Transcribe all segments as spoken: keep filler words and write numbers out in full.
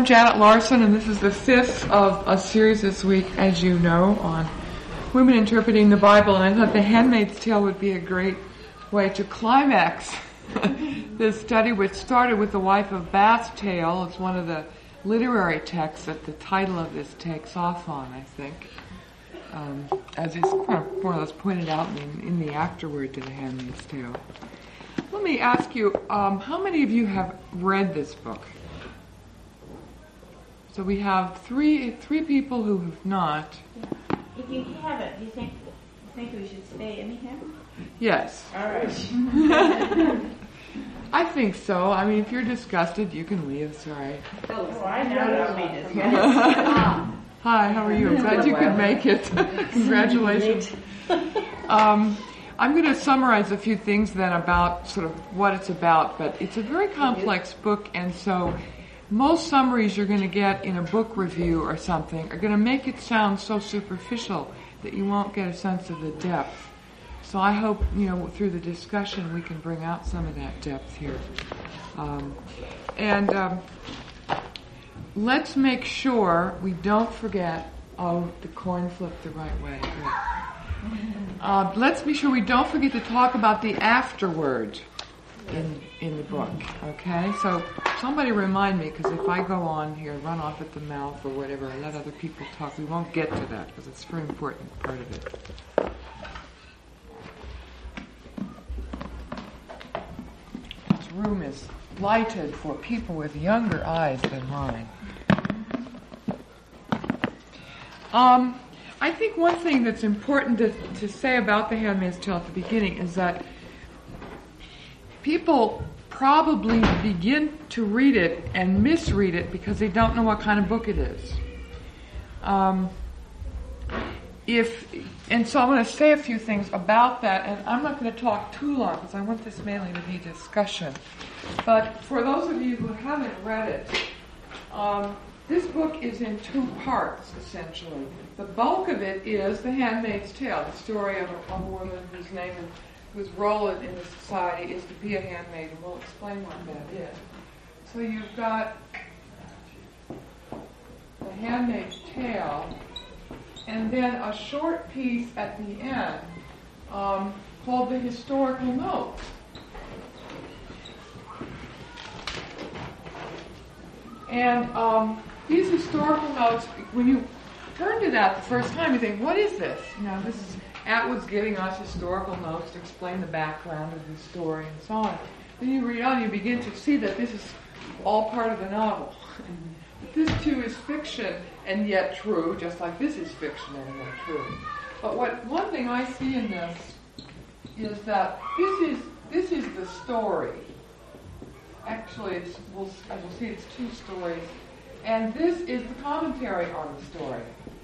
Janet Larson, and this is the fifth of a series this week, as you know, on women interpreting the Bible. And I thought The Handmaid's Tale would be a great way to climax this study, which started with The Wife of Bath's Tale. It's one of the literary texts that the title of this takes off on, I think, um, as is kind of more or less pointed out in, in the afterword to The Handmaid's Tale. Let me ask you, um, how many of you have read this book? So we have three three people who have not. Yeah. If you haven't, do you think you think we should stay in here? Yes. All right. I think so. I mean, if you're disgusted, you can leave. It's all right. Oh, I know I'll be disgusted. Hi, how are you? I'm glad you could make it. Congratulations. Um, I'm going to summarize a few things then about sort of what it's about, but it's a very complex book, and so most summaries you're going to get in a book review or something are going to make it sound so superficial that you won't get a sense of the depth. So I hope, you know, through the discussion we can bring out some of that depth here. Um, and um, let's make sure we don't forget, oh, the coin flipped the right way. Uh, let's be sure we don't forget to talk about the afterword in in the book, okay? So somebody remind me, because if I go on here, run off at the mouth or whatever, and let other people talk, we won't get to that, because it's a very important part of it. This room is lighted for people with younger eyes than mine. Um, I think one thing that's important to, to say about The Handmaid's Tale at the beginning is that people probably begin to read it and misread it because they don't know what kind of book it is. Um, if and so I'm going to say a few things about that, and I'm not going to talk too long because I want this mainly to be discussion. But for those of you who haven't read it, um, this book is in two parts, essentially. The bulk of it is The Handmaid's Tale, the story of a, of a woman whose name is whose role in the society is to be a handmaid, and we'll explain what that is. So you've got The Handmaid's Tale, and then a short piece at the end um, called The Historical Notes. And um, these historical notes, when you turn to that the first time, you think, what is this? You know, this is Atwood's giving us historical notes to explain the background of the story and so on. Then you read on, you begin to see that this is all part of the novel. But this too is fiction and yet true, just like this is fiction and yet true. But what one thing I see in this is that this is this is the story. Actually, it's, we'll, as we'll see, it's two stories, and this is the commentary on the story.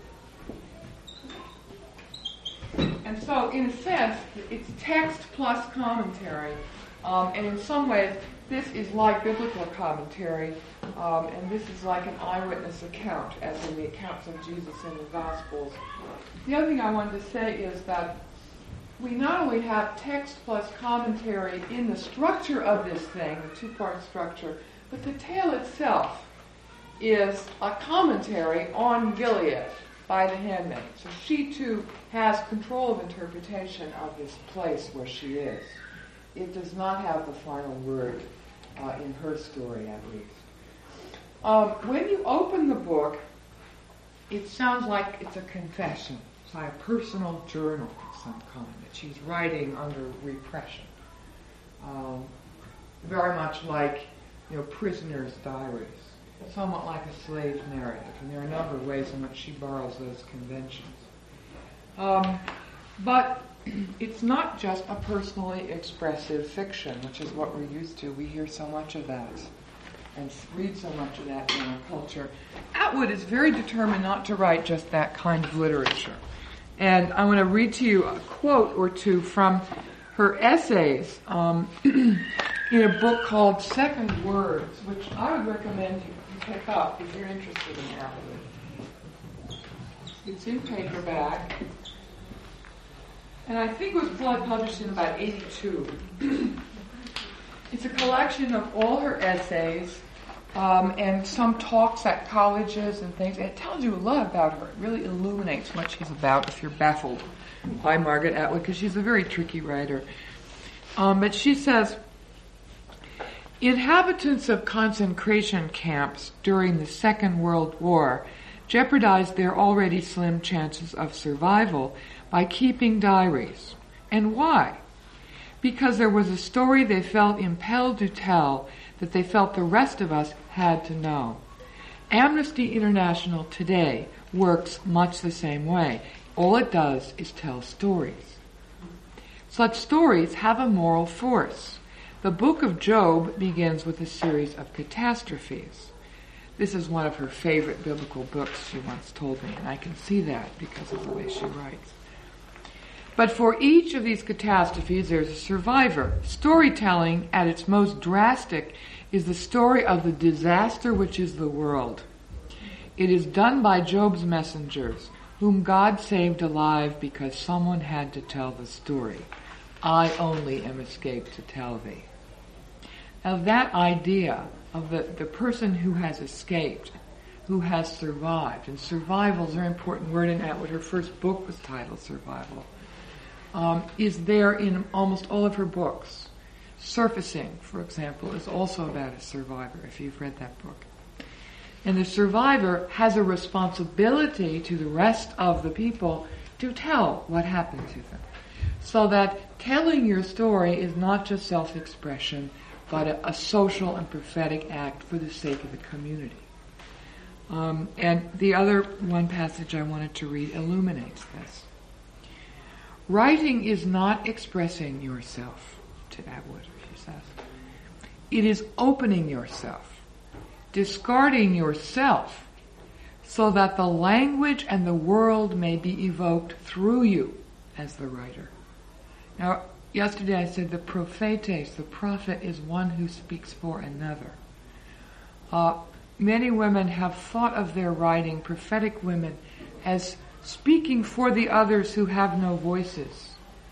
And so, in a sense, it's text plus commentary. Um, and in some ways, this is like biblical commentary, um, and this is like an eyewitness account, as in the accounts of Jesus in the Gospels. The other thing I wanted to say is that we not only have text plus commentary in the structure of this thing, the two-part structure, but the tale itself is a commentary on Gilead by the handmaid. So she too has control of interpretation of this place where she is. It does not have the final word uh, in her story, at least. Um, when you open the book, it sounds like it's a confession. It's like a personal journal of some kind that she's writing under repression. Um, very much like, you know, prisoner's diaries. Somewhat like a slave narrative, and there are a number of ways in which she borrows those conventions. Um, but it's not just a personally expressive fiction, which is what we're used to. We hear so much of that and read so much of that in our culture. Atwood is very determined not to write just that kind of literature. And I want to read to you a quote or two from her essays um, in a book called Second Words, which I would recommend you pick up if you're interested in Atwood. It's in paperback, and I think it was published in about eighty-two. It's a collection of all her essays um, and some talks at colleges and things. And it tells you a lot about her. It really illuminates what she's about if you're baffled by Margaret Atwood, because she's a very tricky writer. Um, but she says, inhabitants of concentration camps during the Second World War jeopardized their already slim chances of survival by keeping diaries. And why? Because there was a story they felt impelled to tell that they felt the rest of us had to know. Amnesty International today works much the same way. All it does is tell stories. Such stories have a moral force. The book of Job begins with a series of catastrophes. This is one of her favorite biblical books, she once told me, and I can see that because of the way she writes. But for each of these catastrophes, there's a survivor. Storytelling, at its most drastic, is the story of the disaster which is the world. It is done by Job's messengers, whom God saved alive because someone had to tell the story. I only am escaped to tell thee. Now that idea of the, the person who has escaped, who has survived, and survival is a very important word in Atwood. Her first book was titled Survival. Um, is there in almost all of her books. Surfacing, for example, is also about a survivor, if you've read that book. And the survivor has a responsibility to the rest of the people to tell what happened to them. So that telling your story is not just self-expression, but a, a social and prophetic act for the sake of the community. Um, and the other one passage I wanted to read illuminates this. Writing is not expressing yourself, to Atwood, she says. It is opening yourself, discarding yourself, so that the language and the world may be evoked through you as the writer. Now, yesterday I said the prophetes, the prophet, is one who speaks for another. Uh, many women have thought of their writing, prophetic women, as speaking for the others who have no voices.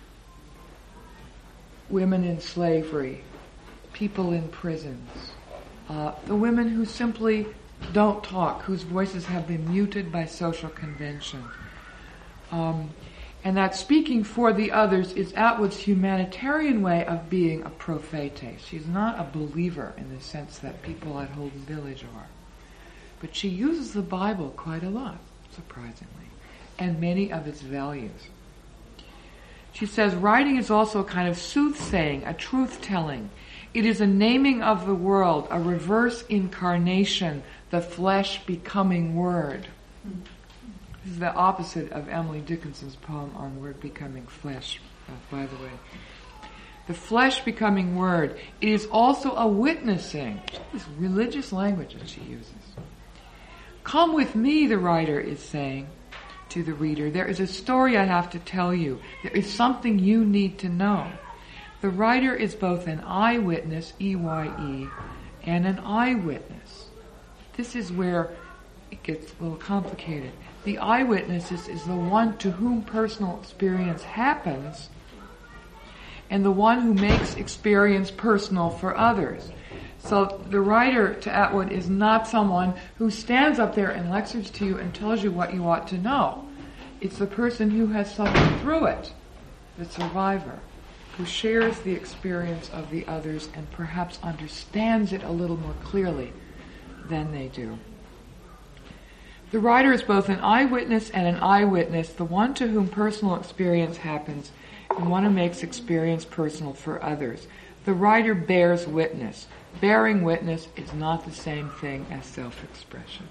Women in slavery, people in prisons, uh, the women who simply don't talk, whose voices have been muted by social convention. Um, and that speaking for the others is Atwood's humanitarian way of being a prophete. She's not a believer in the sense that people at Holden Village are. But she uses the Bible quite a lot, surprisingly, and many of its values. She says, writing is also a kind of soothsaying, a truth-telling. It is a naming of the world, a reverse incarnation, the flesh becoming word. This is the opposite of Emily Dickinson's poem on word becoming flesh, uh, by the way. The flesh becoming word. It is also a witnessing. This religious language that she uses. Come with me, the writer is saying to the reader. There is a story I have to tell you. There is something you need to know. The writer is both an eyewitness, E Y E, and an eyewitness. This is where it gets a little complicated. The eyewitness is, is the one to whom personal experience happens, and the one who makes experience personal for others. So the writer, to Atwood, is not someone who stands up there and lectures to you and tells you what you ought to know. It's the person who has suffered through it, the survivor, who shares the experience of the others and perhaps understands it a little more clearly than they do. The writer is both an eyewitness and an eyewitness, the one to whom personal experience happens and one who makes experience personal for others. The writer bears witness. Bearing witness is not the same thing as self-expression.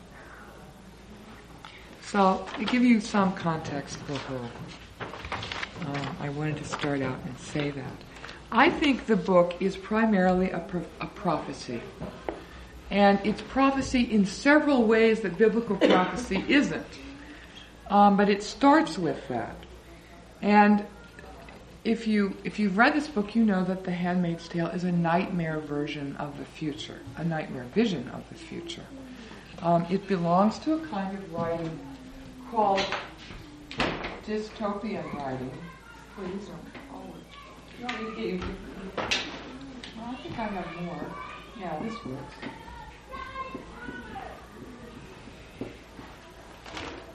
So, to give you some context for her, um, I wanted to start out and say that. I think the book is primarily a, pro- a prophecy. And it's prophecy in several ways that biblical prophecy isn't. Um, but it starts with that. And if you if you've read this book, you know that The Handmaid's Tale is a nightmare version of the future, a nightmare vision of the future. Um, it belongs to a kind of writing called dystopian writing. Please don't forward. You want me to get you? Well, I think I have more. Yeah, this works.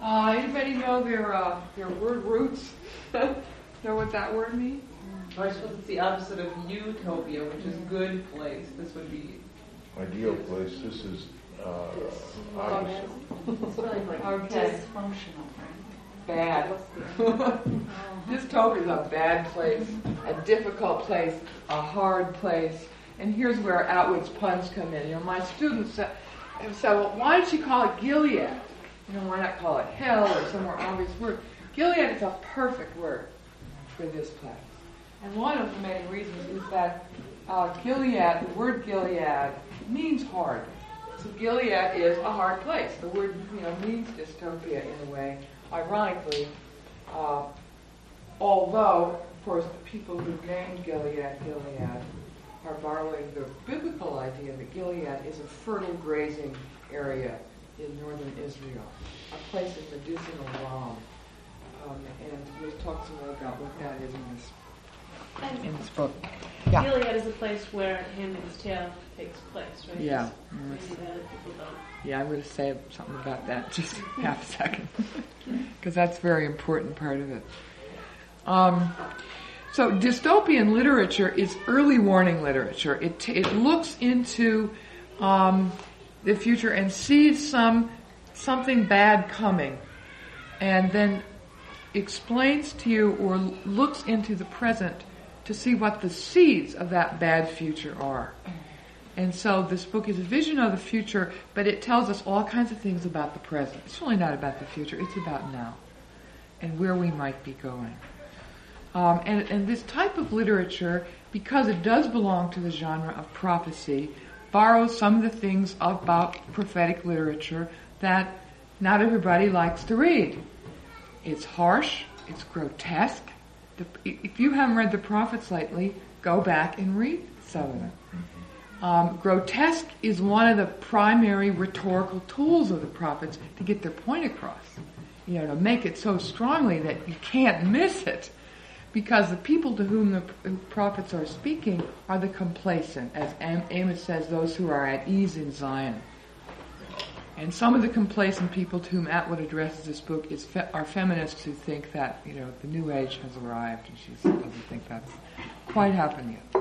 Uh, anybody know their uh, their word roots? Know what that word means? I suppose it's the opposite of utopia, which is good place. This would be Ideal place. This is uh, opposite. It's really like Okay. dysfunctional, right? Bad. Dystopia is a bad place, a difficult place, a hard place. And here's where Atwood's puns come in. You know, my students said, have said, well, why did she call it Gilead? You know, why not call it hell or some more obvious word? Gilead is a perfect word for this place. And one of the main reasons is that uh, Gilead, the word Gilead, means hard. So Gilead is a hard place. The word, you know, means dystopia in a way, ironically. Uh, although, of course, the people who named Gilead, Gilead, are borrowing the biblical idea that Gilead is a fertile grazing area in northern Israel, a place of medicinal balm. Um, and we'll talk some more about what that is in this And in this book. Yeah. Gilead is a place where Handmaid's Tale takes place, right? Yeah. Just maybe that people don't. Yeah, I'm going to say something about that in just half a second, because that's a very important part of it. Um, so dystopian literature is early warning literature. It t- it looks into um, the future and sees some something bad coming, and then explains to you or l- looks into the present to see what the seeds of that bad future are. And so this book is a vision of the future, but it tells us all kinds of things about the present. It's really not about the future, it's about now and where we might be going. Um, and, and this type of literature, because it does belong to the genre of prophecy, borrows some of the things about prophetic literature that not everybody likes to read. It's harsh, it's grotesque. The, if you haven't read the prophets lately, go back and read some of them. Um, grotesque is one of the primary rhetorical tools of the prophets to get their point across. You know, to make it so strongly that you can't miss it. Because the people to whom the prophets are speaking are the complacent, as Amos says, those who are at ease in Zion. And some of the complacent people to whom Atwood addresses this book is fe- are feminists who think that, you know, the new age has arrived, and she doesn't think that's quite happened yet.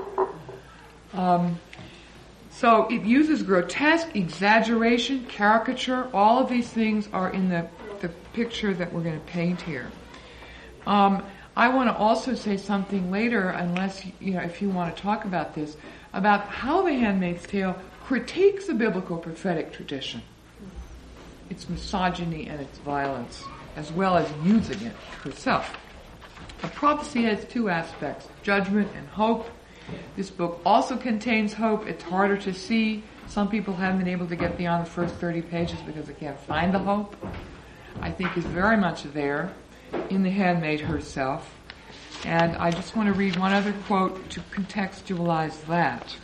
Um, so it uses grotesque, exaggeration, caricature. All of these things are in the, the picture that we're going to paint here. Um, I want to also say something later, unless, you know, if you want to talk about this, about how The Handmaid's Tale critiques the biblical prophetic tradition, its misogyny and its violence, as well as using it herself. A prophecy has two aspects, judgment and hope. This book also contains hope. It's harder to see. Some people haven't been able to get beyond the first thirty pages because they can't find the hope. I think is very much there in the handmaid herself. And I just want to read one other quote to contextualize that.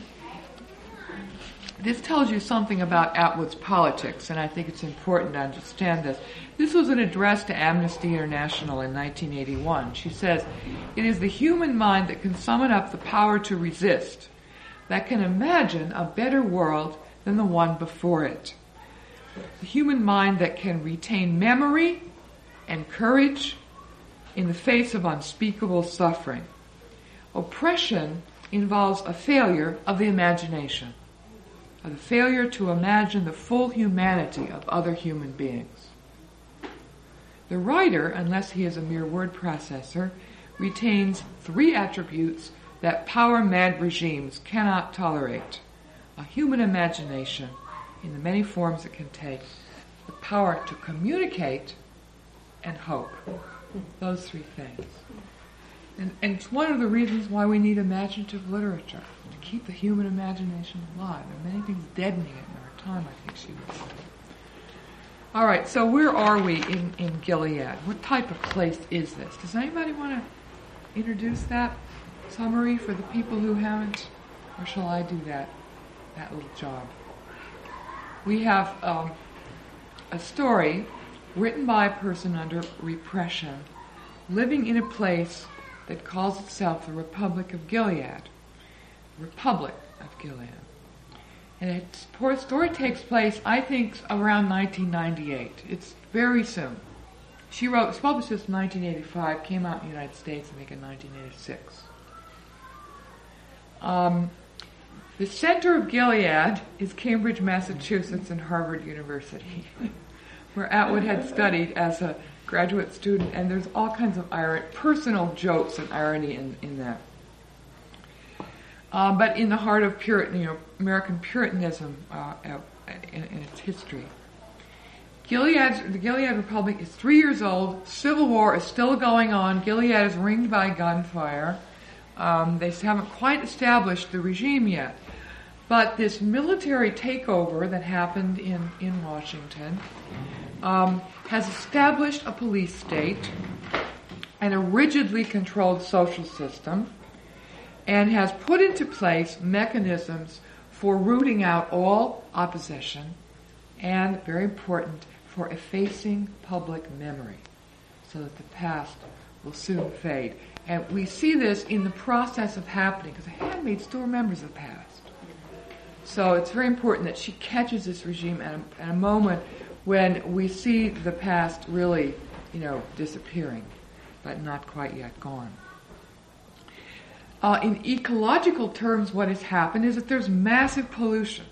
This tells you something about Atwood's politics, and I think it's important to understand this. This was an address to Amnesty International in nineteen eighty-one. She says, "It is the human mind that can summon up the power to resist, that can imagine a better world than the one before it. The human mind that can retain memory and courage in the face of unspeakable suffering. Oppression involves a failure of the imagination, a failure to imagine the full humanity of other human beings. The writer, unless he is a mere word processor, retains three attributes that power-mad regimes cannot tolerate: a human imagination in the many forms it can take, the power to communicate, and hope." Those three things. And, and it's one of the reasons why we need imaginative literature, to keep the human imagination alive. There are many things deadening it in our time, I think she would say. All right, so where are we in, in Gilead? What type of place is this? Does anybody want to introduce that summary for the people who haven't? Or shall I do that, that little job? We have um, a story written by a person under repression, living in a place that calls itself the Republic of Gilead. Republic of Gilead. And its story takes place, I think, around nineteen ninety-eight. It's very soon. She wrote, it was published this in nineteen eighty-five, came out in the United States, I think, in nineteen eighty-six. Um, the center of Gilead is Cambridge, Massachusetts, and Harvard University, where Atwood had studied as a graduate student, and there's all kinds of ir- personal jokes and irony in, in that. Uh, but in the heart of Puritan, you know, American Puritanism uh, in, in its history. Gilead, the Gilead Republic is three years old. Civil war is still going on. Gilead is ringed by gunfire. Um, they haven't quite established the regime yet. But this military takeover that happened in, in Washington um, has established a police state and a rigidly controlled social system, and has put into place mechanisms for rooting out all opposition, and, very important, for effacing public memory so that the past will soon fade. And we see this in the process of happening, because the handmaid still remembers the past. So it's very important that she catches this regime at a, at a moment when we see the past really, you know, disappearing, but not quite yet gone. Uh, in ecological terms, what has happened is that there's massive pollution.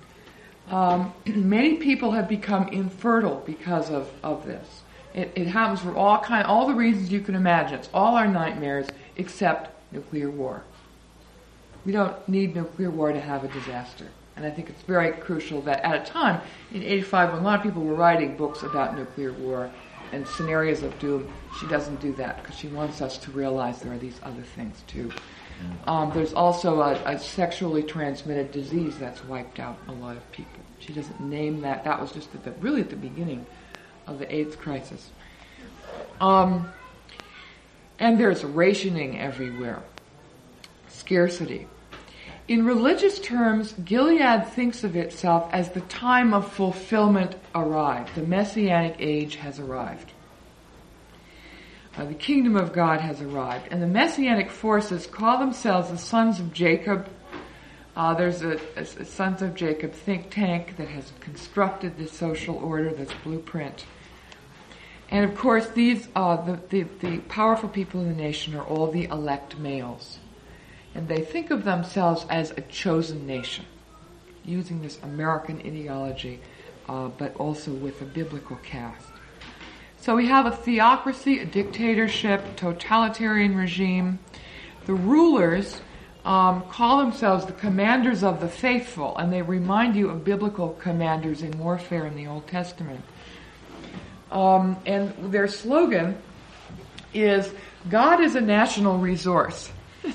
Um, many people have become infertile because of, of this. It, it happens for all kind, all the reasons you can imagine. It's all our nightmares except nuclear war. We don't need nuclear war to have a disaster. And I think it's very crucial that at a time, in eighty-five, when a lot of people were writing books about nuclear war and scenarios of doom, she doesn't do that because she wants us to realize there are these other things too. Um, there's also a, a sexually transmitted disease that's wiped out a lot of people. She doesn't name that. That was just at the, really at the beginning of the AIDS crisis. Um, and there's rationing everywhere. Scarcity. In religious terms, Gilead thinks of itself as the time of fulfillment arrived. The Messianic age has arrived. Uh, the kingdom of God has arrived. And the Messianic forces call themselves the Sons of Jacob. Uh, there's a, a, a Sons of Jacob think tank that has constructed this social order, this blueprint. And of course, these uh, the, the, the powerful people in the nation are all the elect males. And they think of themselves as a chosen nation, using this American ideology, uh, but also with a biblical cast. So we have a theocracy, a dictatorship, totalitarian regime. The rulers um, call themselves the commanders of the faithful, and they remind you of biblical commanders in warfare in the Old Testament. Um, and their slogan is, God is a national resource.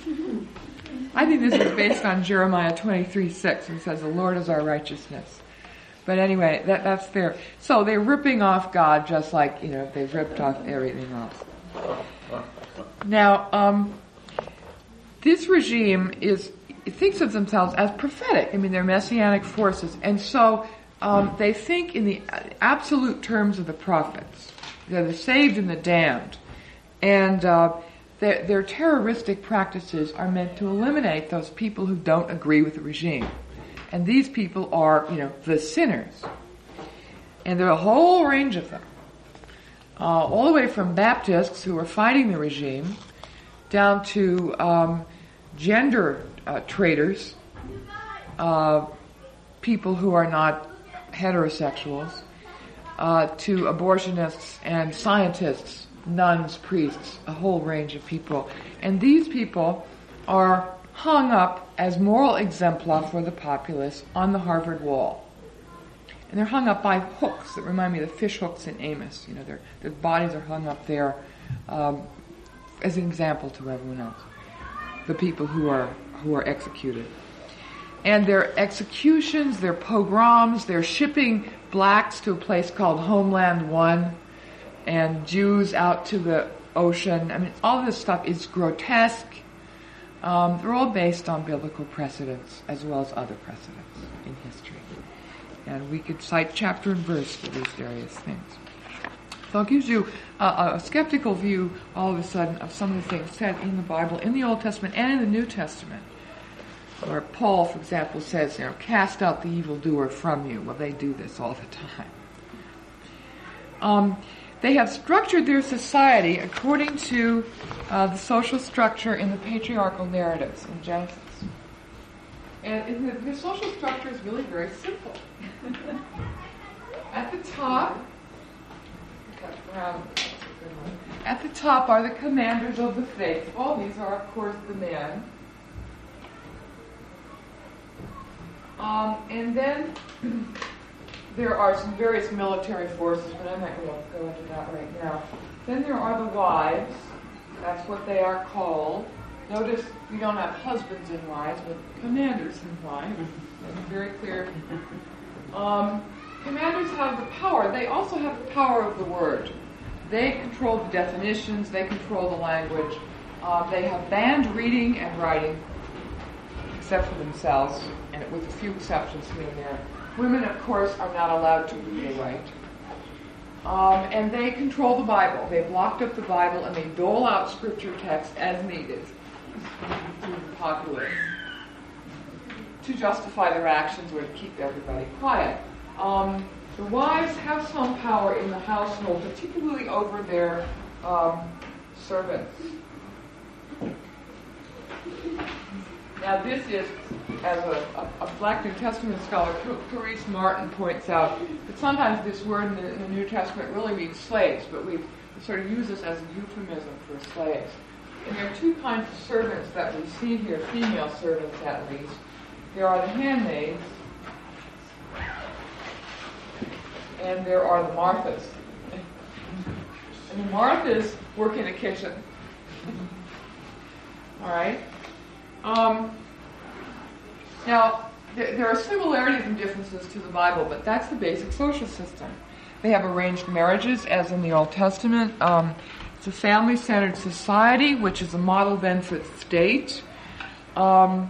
I think this is based on Jeremiah twenty-three six, and says, the Lord is our righteousness. But anyway, that, that's fair. So they're ripping off God just like, you know, they've ripped off everything else. Now, um, this regime is, it thinks of themselves as prophetic. I mean, they're messianic forces. And so um, they think in the absolute terms of the prophets. They're the saved and the damned. And uh, their, their terroristic practices are meant to eliminate those people who don't agree with the regime. And these people are, you know, the sinners. And there are a whole range of them. Uh, all the way from Baptists who are fighting the regime down to um, gender uh, traitors, uh, people who are not heterosexuals, uh, to abortionists and scientists, nuns, priests, a whole range of people. And these people are hung up as moral exemplar for the populace on the Harvard wall. And they're hung up by hooks that remind me of the fish hooks in Amos. You know, their their bodies are hung up there um, as an example to everyone else. The people who are who are executed. And their executions, their pogroms, they're shipping blacks to a place called Homeland One, and Jews out to the ocean. I mean, all this stuff is grotesque. Um, they're all based on biblical precedents as well as other precedents in history. And we could cite chapter and verse for these various things. So it gives you a, a skeptical view, all of a sudden, of some of the things said in the Bible, in the Old Testament and in the New Testament. Where Paul, for example, says, you know, cast out the evildoer from you. Well, they do this all the time. Um, they have structured their society according to uh, the social structure in the patriarchal narratives in Genesis. And the, the social structure is really very simple. At the top, at the top are the commanders of the faithful. These are, of course, the men. Um, and then there are some various military forces, but I'm not going to go into that right now. Then there are the wives. That's what they are called. Notice we don't have husbands and wives, but commanders and wives. That's very clear. Um, commanders have the power. They also have the power of the word. They control the definitions. They control the language. Uh, they have banned reading and writing, except for themselves, and with a few exceptions here and there. Women, of course, are not allowed to read or write. Um, and they control the Bible. They've locked up the Bible, and they dole out scripture texts as needed to the populace to justify their actions or to keep everybody quiet. Um, the wives have some power in the household, particularly over their um, servants. Now this is, as a, a, a Black New Testament scholar, Clarice Martin points out that sometimes this word in the, in the New Testament really means slaves, but we sort of use this as a euphemism for slaves. And there are two kinds of servants that we see here, female servants at least. There are the handmaids, and there are the Marthas. And the Marthas work in the kitchen. All right? Um, now, th- there are similarities and differences to the Bible, but that's the basic social system. They have arranged marriages, as in the Old Testament. Um, it's a family-centered society, which is a model then for the state. Um,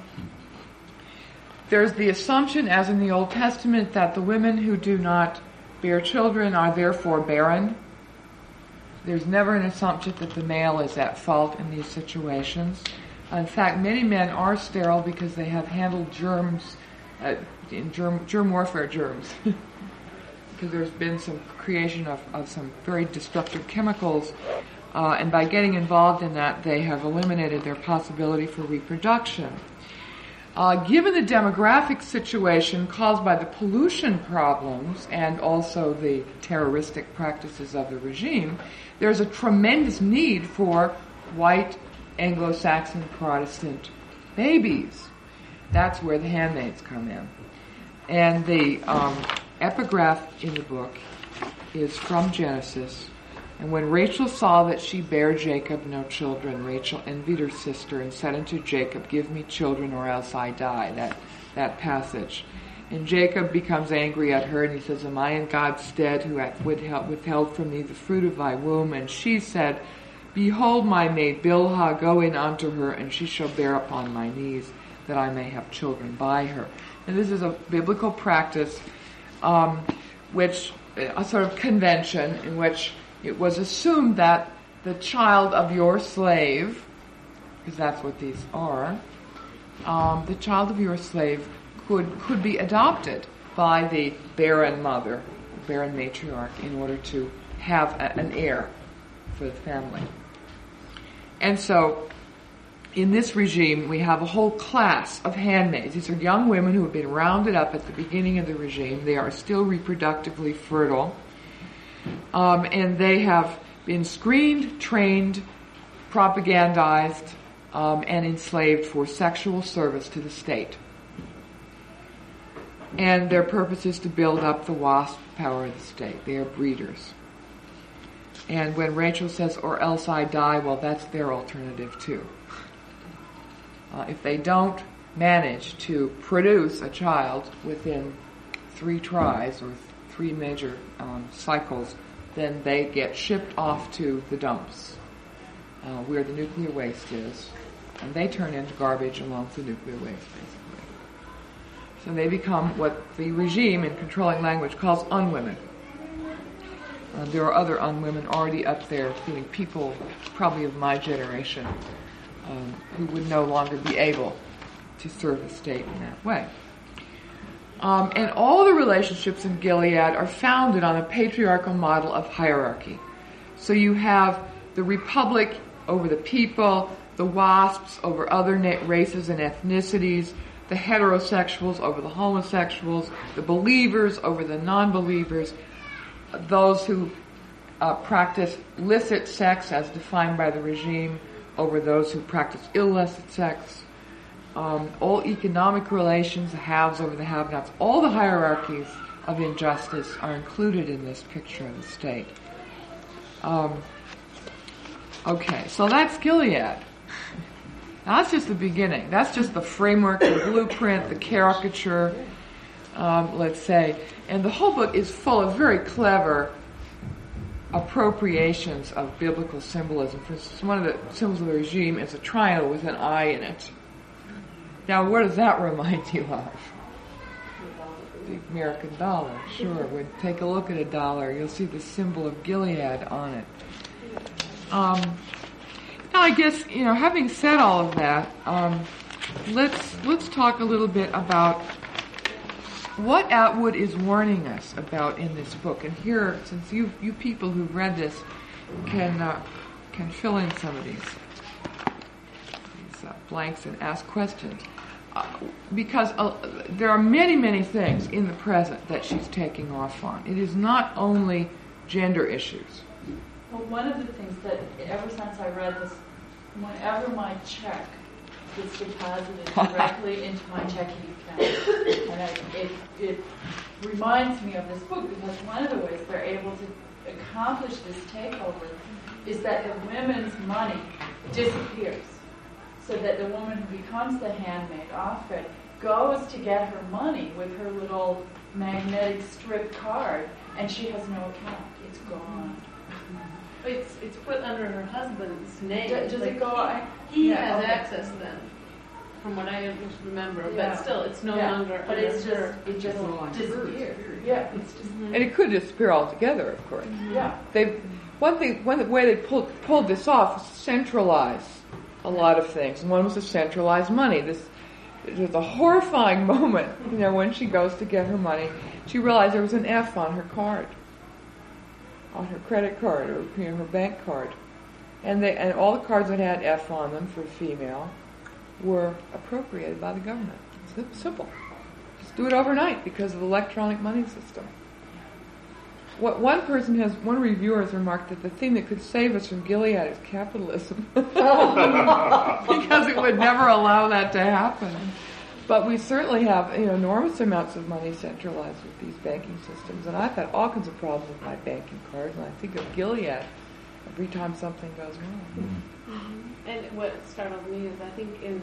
there's the assumption, as in the Old Testament, that the women who do not bear children are therefore barren. There's never an assumption that the male is at fault in these situations. In fact, many men are sterile because they have handled germs, uh, in germ, germ warfare germs, because there's been some creation of, of some very destructive chemicals, uh, and by getting involved in that, they have eliminated their possibility for reproduction. Uh, given the demographic situation caused by the pollution problems and also the terroristic practices of the regime, there's a tremendous need for white Anglo-Saxon Protestant babies. That's where the handmaids come in. And the um, epigraph in the book is from Genesis. And when Rachel saw that she bare Jacob no children, Rachel envied her sister and said unto Jacob, give me children or else I die. That, that passage. And Jacob becomes angry at her and he says, am I in God's stead who hath withheld, withheld from thee the fruit of thy womb? And she said, behold my maid Bilhah, go in unto her, and she shall bear upon my knees, that I may have children by her. And this is a biblical practice, um, which, a sort of convention in which it was assumed that the child of your slave, because that's what these are, um, the child of your slave could, could be adopted by the barren mother, barren matriarch, in order to have a, an heir for the family. And so, in this regime, we have a whole class of handmaids. These are young women who have been rounded up at the beginning of the regime. They are still reproductively fertile. Um, and they have been screened, trained, propagandized, um, and enslaved for sexual service to the state. And their purpose is to build up the wasp power of the state. They are breeders. And when Rachel says, or else I die, well, that's their alternative too. Uh, if they don't manage to produce a child within three tries or th- three major um, cycles, then they get shipped off to the dumps, uh, where the nuclear waste is, and they turn into garbage along with the nuclear waste, basically. So they become what the regime in controlling language calls unwomen. Uh, there are other unwomen already up there, including people probably of my generation, um, who would no longer be able to serve the state in that way. Um, and all the relationships in Gilead are founded on a patriarchal model of hierarchy. So you have the republic over the people, the wasps over other na- races and ethnicities, the heterosexuals over the homosexuals, the believers over the non-believers, those who uh, practice licit sex as defined by the regime over those who practice illicit sex, um, all economic relations, the haves over the have-nots, all the hierarchies of injustice are included in this picture of the state. Um, okay, so that's Gilead. Now, that's just the beginning. That's just the framework, the blueprint, the caricature, um, let's say. And the whole book is full of very clever appropriations of biblical symbolism. For instance, one of the symbols of the regime is a triangle with an eye in it. Now, what does that remind you of? The American dollar, sure. When take a look at a dollar, you'll see the symbol of Gilead on it. Um, now, I guess, you know, having said all of that, um, let's let's talk a little bit about what Atwood is warning us about in this book. And here, since you you people who've read this can uh, can fill in some of these these uh, blanks and ask questions. Uh, because uh, there are many, many things in the present that she's taking off on. It is not only gender issues. Well, one of the things that ever since I read this, whenever my check gets deposited directly into my checking account, and I, it, it reminds me of this book, because one of the ways they're able to accomplish this takeover is that the women's money disappears. So that the woman who becomes the handmaid, Offred, goes to get her money with her little magnetic strip card, and she has no account. It's gone. It's it's put under her husband's name. Does, does like it go? I, He yeah, has okay. access then, from what I remember. Yeah. But still, it's no yeah. longer. But under it's just her. it just disappears. Yeah, it's just And it could disappear altogether, of course. yeah. They, one thing, one way they pulled pulled this off was to centralize a lot of things, and one was to centralize money. This it was a horrifying moment, you know, when she goes to get her money. She realized there was an F on her card, on her credit card or you know, her bank card, and they and all the cards that had F on them for female were appropriated by the government. It's simple. Just do it overnight because of the electronic money system. What one person has, one reviewer has remarked that the thing that could save us from Gilead is capitalism, because it would never allow that to happen. But we certainly have, you know, enormous amounts of money centralized with these banking systems, and I've had all kinds of problems with my banking card, and I think of Gilead every time something goes wrong. Mm-hmm. And what startled me is I think in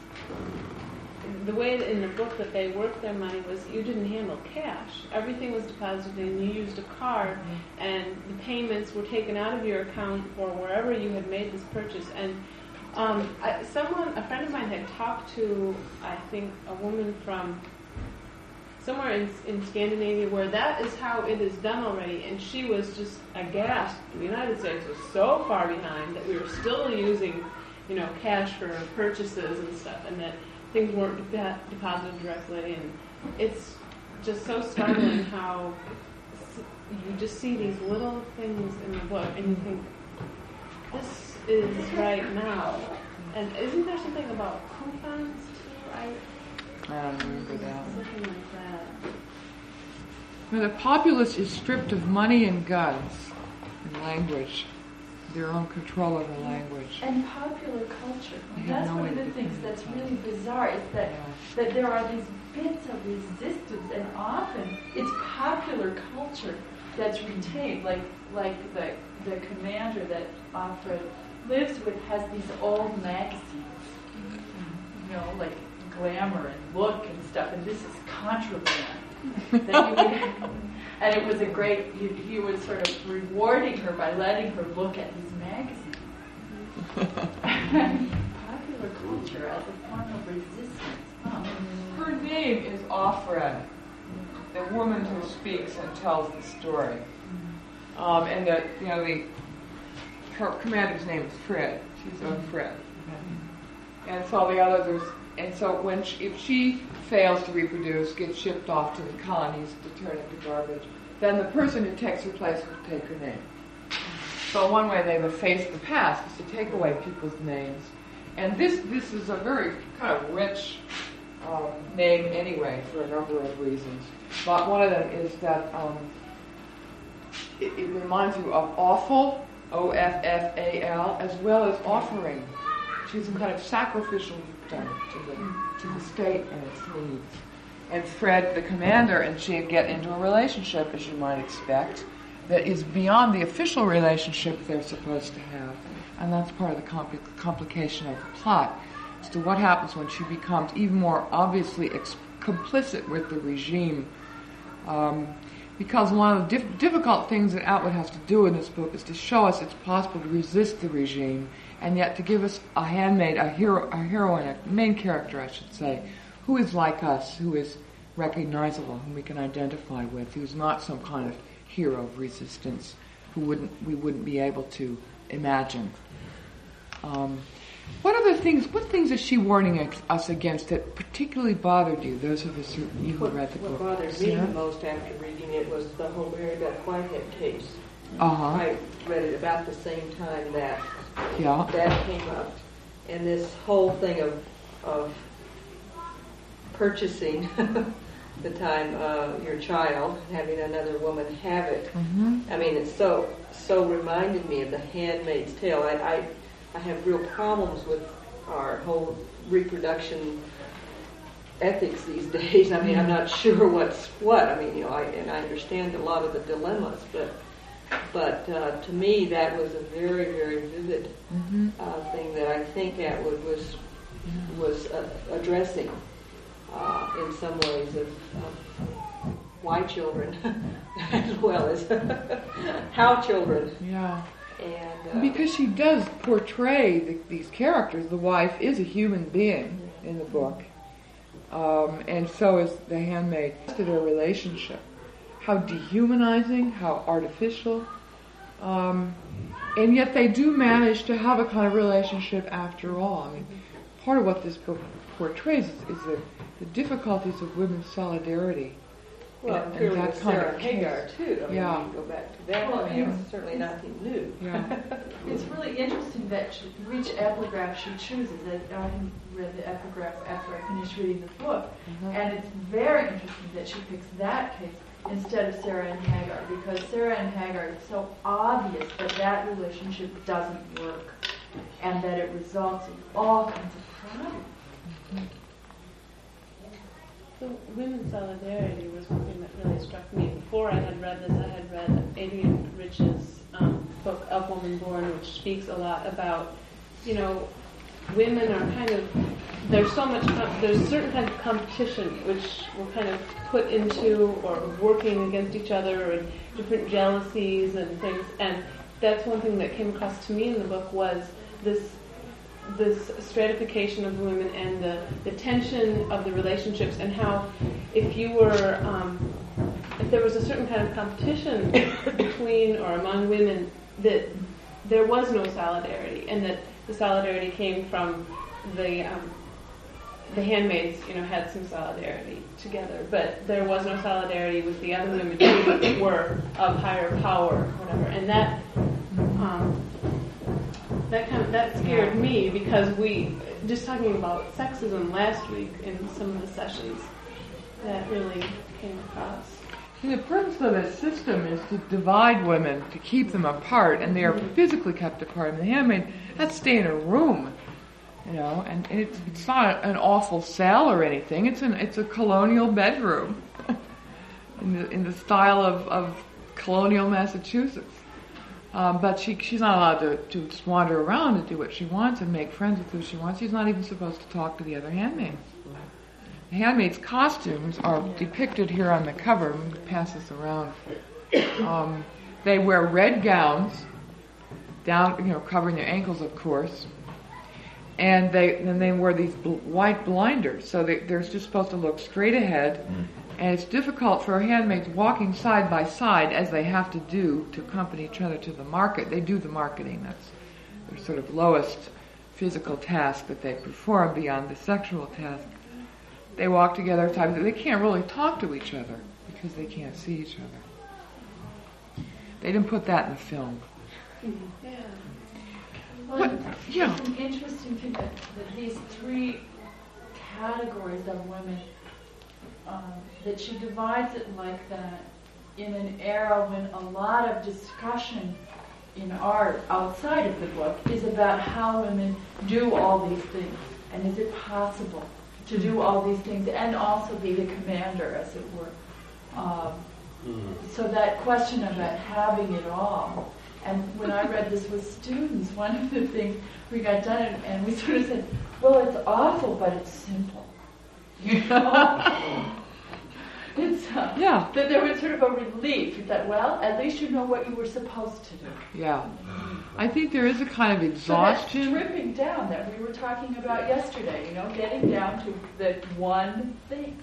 the way that in the book that they worked their money was you didn't handle cash. Everything was deposited and you used a card, mm-hmm. and the payments were taken out of your account for wherever you had made this purchase. And um, I, someone, a friend of mine had talked to, I think, a woman from somewhere in, in Scandinavia where that is how it is done already, and she was just aghast. The United States was so far behind that we were still using, you know, cash for purchases and stuff, and that things weren't de- deposited directly, and it's just so startling how you just see these little things in the book, and you think, this is right now. And isn't there something about coupons too? I, I don't remember that. Something like that. Now, the populace is stripped of money and guns and language, their own control over language. And popular culture. I have That's no one way of to the things define that's it. really bizarre is that, Yeah. that there are these bits of resistance, and often it's popular culture that's retained. Like like the the commander that Offred lives with has these old magazines, you know, like Glamour and Look and stuff, and this is contraband. that you would, and it was a great, he, he was sort of rewarding her by letting her look at these magazines. Popular culture as a form of resistance. Huh. Her name is Offred, the woman who speaks and tells the story. Um, and the, you know, the her commander's name is Fred. She's on Fred. And so the others, there's and so when she, if she fails to reproduce, gets shipped off to the colonies to turn into garbage, then the person who takes her place will take her name. So one way they've effaced the past is to take away people's names. And this this is a very kind of rich um, name anyway for a number of reasons. But one of them is that um, it, it reminds you of offal, O F F A L, as well as offering. She's some kind of sacrificial victim to the, to the state and its needs. And Fred, the commander, and she get into a relationship, as you might expect, that is beyond the official relationship they're supposed to have. And that's part of the compl- complication of the plot as to what happens when she becomes even more obviously ex- complicit with the regime. Um, because one of the dif- difficult things that Atwood has to do in this book is to show us it's possible to resist the regime, and yet to give us a handmaid, a hero, a heroine, a main character, I should say, who is like us, who is recognizable, whom we can identify with, who's not some kind of hero of resistance, who wouldn't we wouldn't be able to imagine. Um, what other things? What things is she warning ex- us against that particularly bothered you? Those of us who you who What, read the what book. bothered me Sarah? the most after reading it was the whole Mary Beth Whitehead case. Uh-huh. I read it about the same time that Yeah. that came up, and this whole thing of of purchasing the time uh, your child, having another woman have it. Mm-hmm. I mean, it so so reminded me of The Handmaid's Tale. I, I I have real problems with our whole reproduction ethics these days. I mean, I'm not sure what's what. I mean, you know, I, and I understand a lot of the dilemmas, but but uh, to me that was a very very vivid Mm-hmm. uh, thing that I think Atwood was was uh, addressing uh, in some ways of, of why children as well as how children. Yeah. And uh, Because she does portray the, these characters. The wife is a human being in the book, um, and so is the handmaid. To their relationship, how dehumanizing, how artificial, um, and yet they do manage to have a kind of relationship after all. I mean, part of what this book portrays is, is the, the difficulties of women's solidarity. well, and- and clearly that with kind of Sarah Hagar case. too. I mean, Yeah. you can go back to that. Well, I mean, yeah. it's certainly nothing new. Yeah. It's really interesting that she, which epigraph she chooses. I, I read the epigraph after I finished reading the book, Mhm. and it's very interesting that she picks that case instead of Sarah and Hagar, because Sarah and Hagar, it's so obvious that that relationship doesn't work, and that it results in all kinds of problems. So women's solidarity was one thing that really struck me. Before I had read this, I had read Adrienne Rich's um, book, Of Woman Born, which speaks a lot about, you know, women are kind of, there's so much, com- there's a certain kind of competition which we're kind of put into or working against each other, or different jealousies and things. And that's one thing that came across to me in the book was this this stratification of women and the, the tension of the relationships, and how if you were, um, if there was a certain kind of competition between or among women, that there was no solidarity, and that the solidarity came from the um, the handmaids, you know, had some solidarity together, but there was no solidarity with the other women who were of higher power, or whatever, and that. Um, That kind of, that scared me, because we, just talking about sexism last week in some of the sessions, that really came across. See, the purpose of this system is to divide women, to keep them apart, and they are physically kept apart. And the handmaid has to stay in a room, you know, and, and it's, it's not an awful cell or anything. It's an it's a colonial bedroom in the in the style of, of colonial Massachusetts. Um, but she she's not allowed to, to just wander around and do what she wants and make friends with who she wants. She's not even supposed to talk to the other handmaids. The handmaids' costumes are depicted here on the cover. I'm going to pass this around. Um, they wear red gowns, down, you know, covering their ankles, of course, and they then they wear these bl- white blinders, so they, they're just supposed to look straight ahead. And it's difficult for handmaids walking side by side, as they have to do to accompany each other to the market. They do the marketing. That's their sort of lowest physical task that they perform beyond the sexual task. They walk together. They can't really talk to each other because they can't see each other. They didn't put that in the film. Yeah. Well, What? Yeah. It's an interesting thing that, that these three categories of women, um, that she divides it like that in an era when a lot of discussion in art outside of the book is about how women do all these things, and is it possible to do all these things and also be the commander, as it were. Um, so that question about having it all. And when I read this with students, one of the things we got done, and, and we sort of said, well, it's awful, but it's simple. You know? It's, uh, Yeah. that there was sort of a relief. You thought, well, at least you know what you were supposed to do. Yeah. I think there is a kind of So that's exhaustion. stripping down that we were talking about yesterday, you know, getting down to the one thing.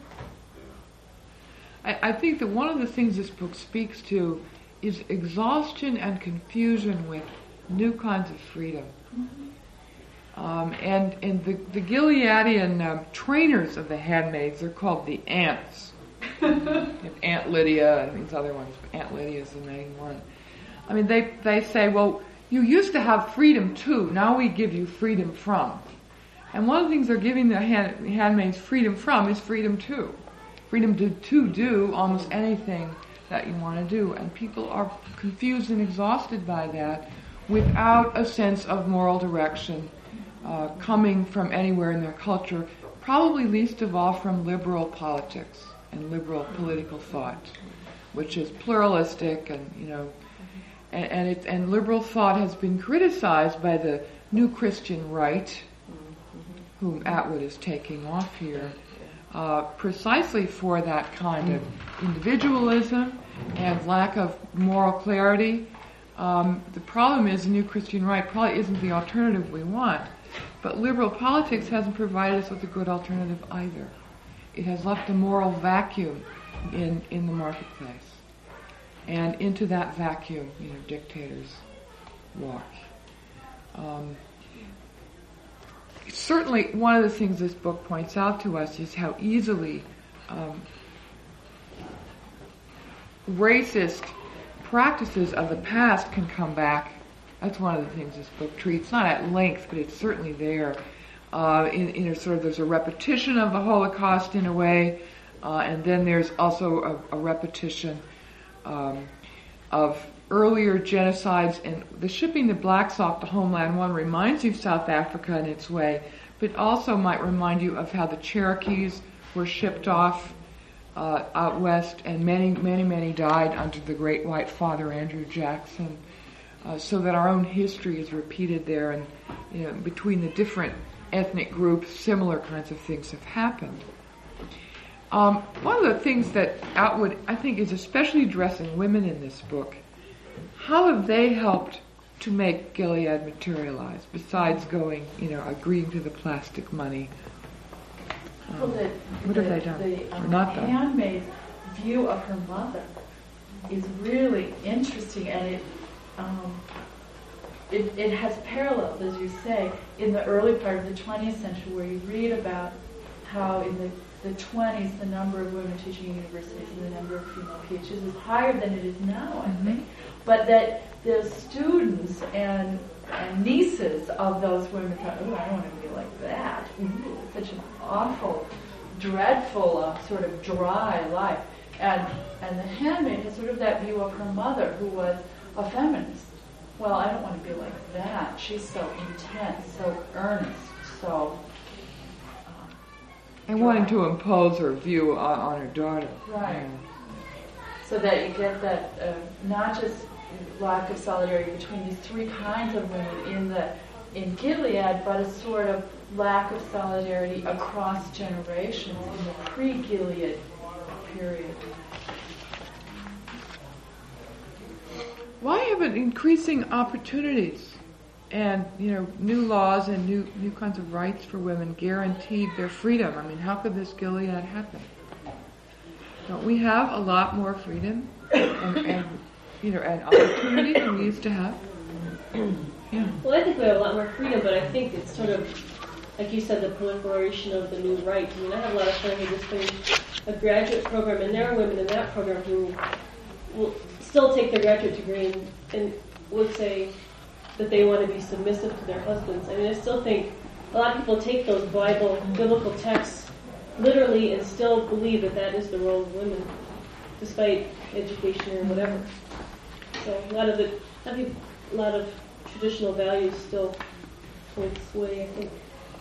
I, I think that one of the things this book speaks to is exhaustion and confusion with new kinds of freedom. Um, and and the, the Gileadian um, trainers of the handmaids are called the aunts. Aunt Lydia and these other ones. Aunt Lydia is the main one. I mean, they, they say, well, you used to have freedom too. Now we give you freedom from. And one of the things they're giving the hand, handmaids freedom from is freedom to. Freedom to, to do almost anything that you want to do. And people are confused and exhausted by that without a sense of moral direction uh, coming from anywhere in their culture, probably least of all from liberal politics and liberal political thought, which is pluralistic and, you know, and, and, it, and liberal thought has been criticized by the new Christian right, whom Atwood is taking off here, uh, precisely for that kind of individualism and lack of moral clarity. Um, the problem is the new Christian right probably isn't the alternative we want, but liberal politics hasn't provided us with a good alternative either. It has left a moral vacuum in, in the marketplace. And into that vacuum, you know, dictators walk. Um, certainly, one of the things this book points out to us is how easily um, racist practices of the past can come back. That's one of the things this book treats, not at length, but it's certainly there. Uh, in, in a sort of, there's a repetition of the Holocaust in a way, uh, and then there's also a, a repetition um, of earlier genocides. And the shipping the blacks off to Homeland One reminds you of South Africa in its way, but also might remind you of how the Cherokees were shipped off uh, out west, and many, many, many died under the Great White Father Andrew Jackson. Uh, so that our own history is repeated there, and you know, between the different ethnic groups, similar kinds of things have happened. Um, one of the things that Atwood, I think, is especially addressing women in this book. How have they helped to make Gilead materialize, besides going, you know, agreeing to the plastic money? Um, Well, the, what the, have they done The or um, not done? handmaid's view of her mother is really interesting, and it um, it, it has parallels, as you say, in the early part of the twentieth century, where you read about how in the, the twenties the number of women teaching in universities and the number of female P H Ds is higher than it is now, I think. But that the students and, and nieces of those women thought, oh, I don't want to be like that. Ooh, such an awful, dreadful, uh, sort of dry life. And, and the handmaid has sort of that view of her mother, who was a feminist. Well, I don't want to be like that. She's so intense, so earnest, so... Um, And wanting to impose her view on, on her daughter. Right. Yeah. So that you get that uh, not just lack of solidarity between these three kinds of women in the in Gilead, but a sort of lack of solidarity across generations in the pre-Gilead period. Why haven't increasing opportunities and, you know, new laws and new new kinds of rights for women guaranteed their freedom? I mean, how could this Gilead happen? Don't we have a lot more freedom and, and you know, and opportunity than we used to have? Yeah. Well, I think we have a lot more freedom, but I think it's sort of, like you said, the proliferation of the new right. I mean, I have a lot of friends who just finished a graduate program, and there are women in that program who will still take their graduate degree and, and would say that they want to be submissive to their husbands. I mean, I still think a lot of people take those Bible, biblical texts literally and still believe that that is the role of women, despite education or whatever. So a lot of the, a lot of, a lot of traditional values still hold sway, I think.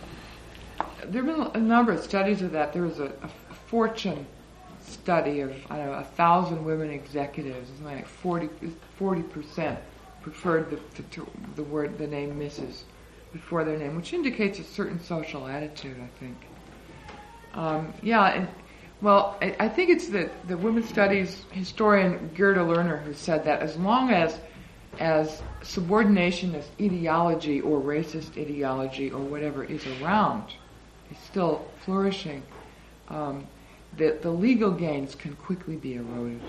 There have been a number of studies of that. There was a, a Fortune study of, I don't know, a thousand women executives. It's like forty percent preferred the, the, the word, the name Missus before their name, which indicates a certain social attitude, I think. Um, yeah, and well, I, I think it's the, the women's studies historian Gerda Lerner who said that as long as as subordination as ideology or racist ideology or whatever is around, is still flourishing, um, the, the legal gains can quickly be eroded.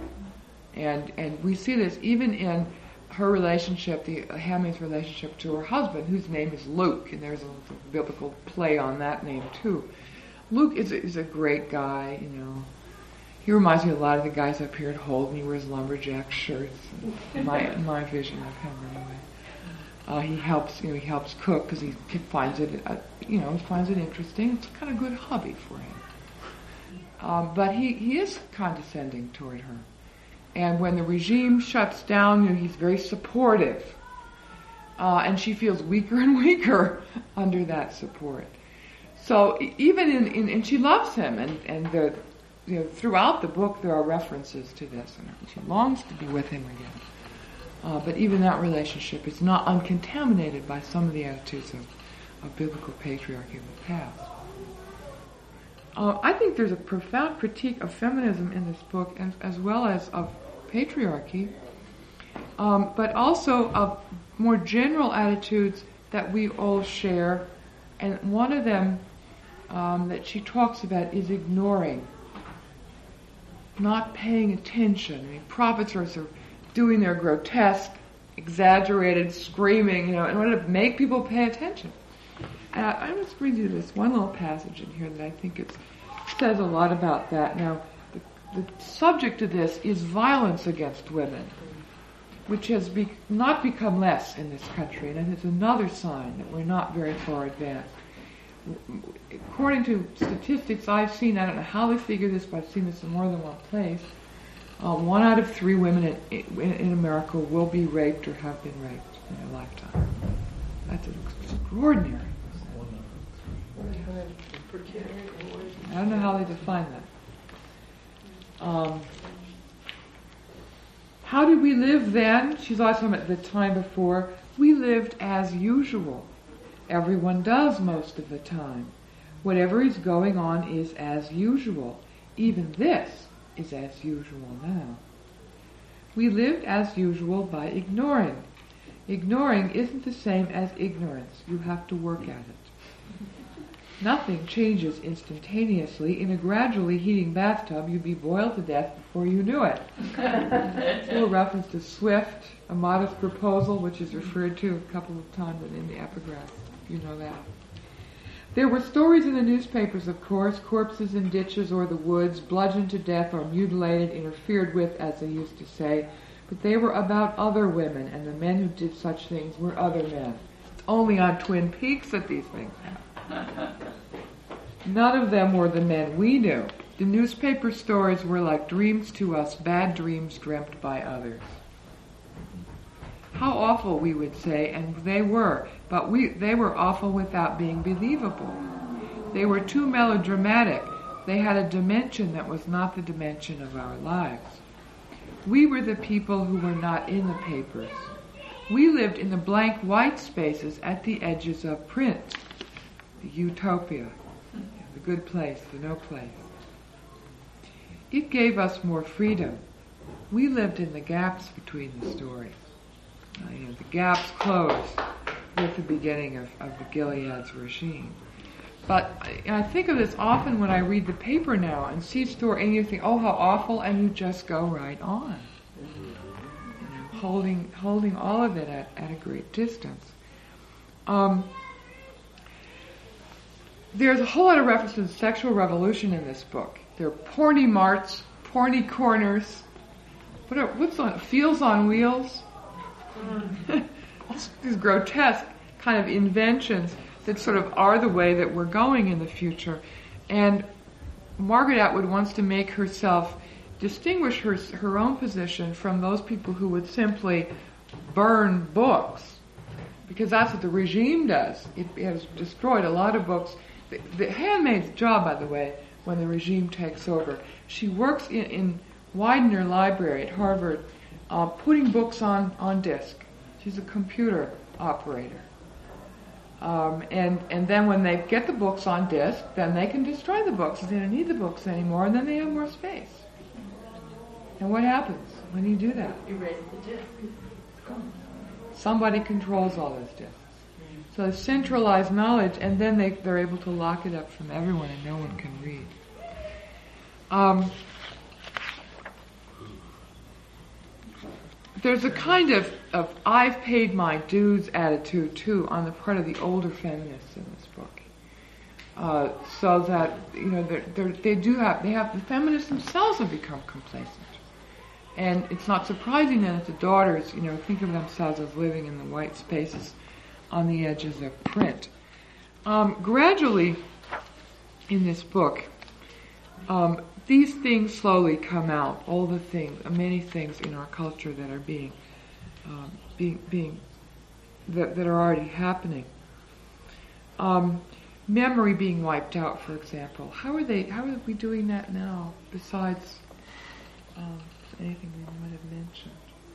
And and we see this even in her relationship, the Hamley's relationship to her husband, whose name is Luke, and there's a biblical play on that name too. Luke is a, is a great guy, you know. He reminds me a lot of the guys up here at Holden. He wears lumberjack shirts. My my vision of him, anyway. Uh, he helps, you know, he helps cook because he finds it, uh, you know, he finds it interesting. It's kind of a good hobby for him. Um, but he, he is condescending toward her. And when the regime shuts down, you know, he's very supportive. Uh, and she feels weaker and weaker under that support. So even in, in and she loves him, and, and the, you know, throughout the book there are references to this, and she longs to be with him again. Uh, but even that relationship is not uncontaminated by some of the attitudes of, of biblical patriarchy of the past. Uh, I think there's a profound critique of feminism in this book, as, as well as of patriarchy, um, but also of more general attitudes that we all share. And one of them um, that she talks about is ignoring, not paying attention. I mean, prophets are sort of doing their grotesque, exaggerated screaming, you know, in order to make people pay attention. And I, I just read you this one little passage in here that I think it says a lot about that. Now, the, the subject of this is violence against women, which has be, not become less in this country, and it's another sign that we're not very far advanced. According to statistics I've seen, I don't know how they figure this, but I've seen this in more than one place, uh, one out of three women in, in, in America will be raped or have been raped in their lifetime. That's extraordinary. I don't know how they define that. Um, how did we live then? She's also talking about the time before. We lived as usual. Everyone does most of the time. Whatever is going on is as usual. Even this is as usual now. We lived as usual by ignoring. Ignoring isn't the same as ignorance. You have to work at it. Nothing changes instantaneously. In a gradually heating bathtub, you'd be boiled to death before you knew it. A little reference to Swift, A Modest Proposal, which is referred to a couple of times in the epigraph. You know that. There were stories in the newspapers, of course, corpses in ditches or the woods, bludgeoned to death or mutilated, interfered with, as they used to say, but they were about other women, and the men who did such things were other men. It's only on Twin Peaks that these things happen. None of them were the men we knew. The newspaper stories were like dreams to us, bad dreams dreamt by others. How awful, we would say, and they were, but we they were awful without being believable. They were too melodramatic. They had a dimension that was not the dimension of our lives. We were the people who were not in the papers. We lived in the blank white spaces at the edges of print, the utopia, the good place, the no place. It gave us more freedom. We lived in the gaps between the stories. Uh, you know, the gaps closed with the beginning of, of the Gilead's regime. But I, I think of this often when I read the paper now and see a story and you think, oh, how awful, and you just go right on. You know, holding holding all of it at, at a great distance. Um, there's a whole lot of references to sexual revolution in this book. There are porny marts, porny corners. What are, what's on Feels on Wheels? These grotesque kind of inventions that sort of are the way that we're going in the future. And Margaret Atwood wants to make herself distinguish her her own position from those people who would simply burn books, because that's what the regime does. It, it has destroyed a lot of books. The, the Handmaid's job, by the way, when the regime takes over, she works in, in Widener Library at Harvard, uh, putting books on, on disk. She's a computer operator. Um, and, and then when they get the books on disk, then they can destroy the books. They don't need the books anymore, and then they have more space. And what happens when you do that? Erase the disc. Somebody controls all those disks. So they centralize knowledge, and then they, they're able to lock it up from everyone, and no one can read. Um, there's a kind of, of I've paid my dues attitude, too, on the part of the older feminists in this book. Uh, so that, you know, they're, they're, they do have, they have, the feminists themselves have become complacent. And it's not surprising then that the daughters, you know, think of themselves as living in the white spaces on the edges of print. Um, gradually, in this book, um, these things slowly come out. All the things, many things in our culture that are being, um, being, being, that, that are already happening. Um, memory being wiped out, for example. How are they? How are we doing that now? Besides. Um, Anything we might have mentioned?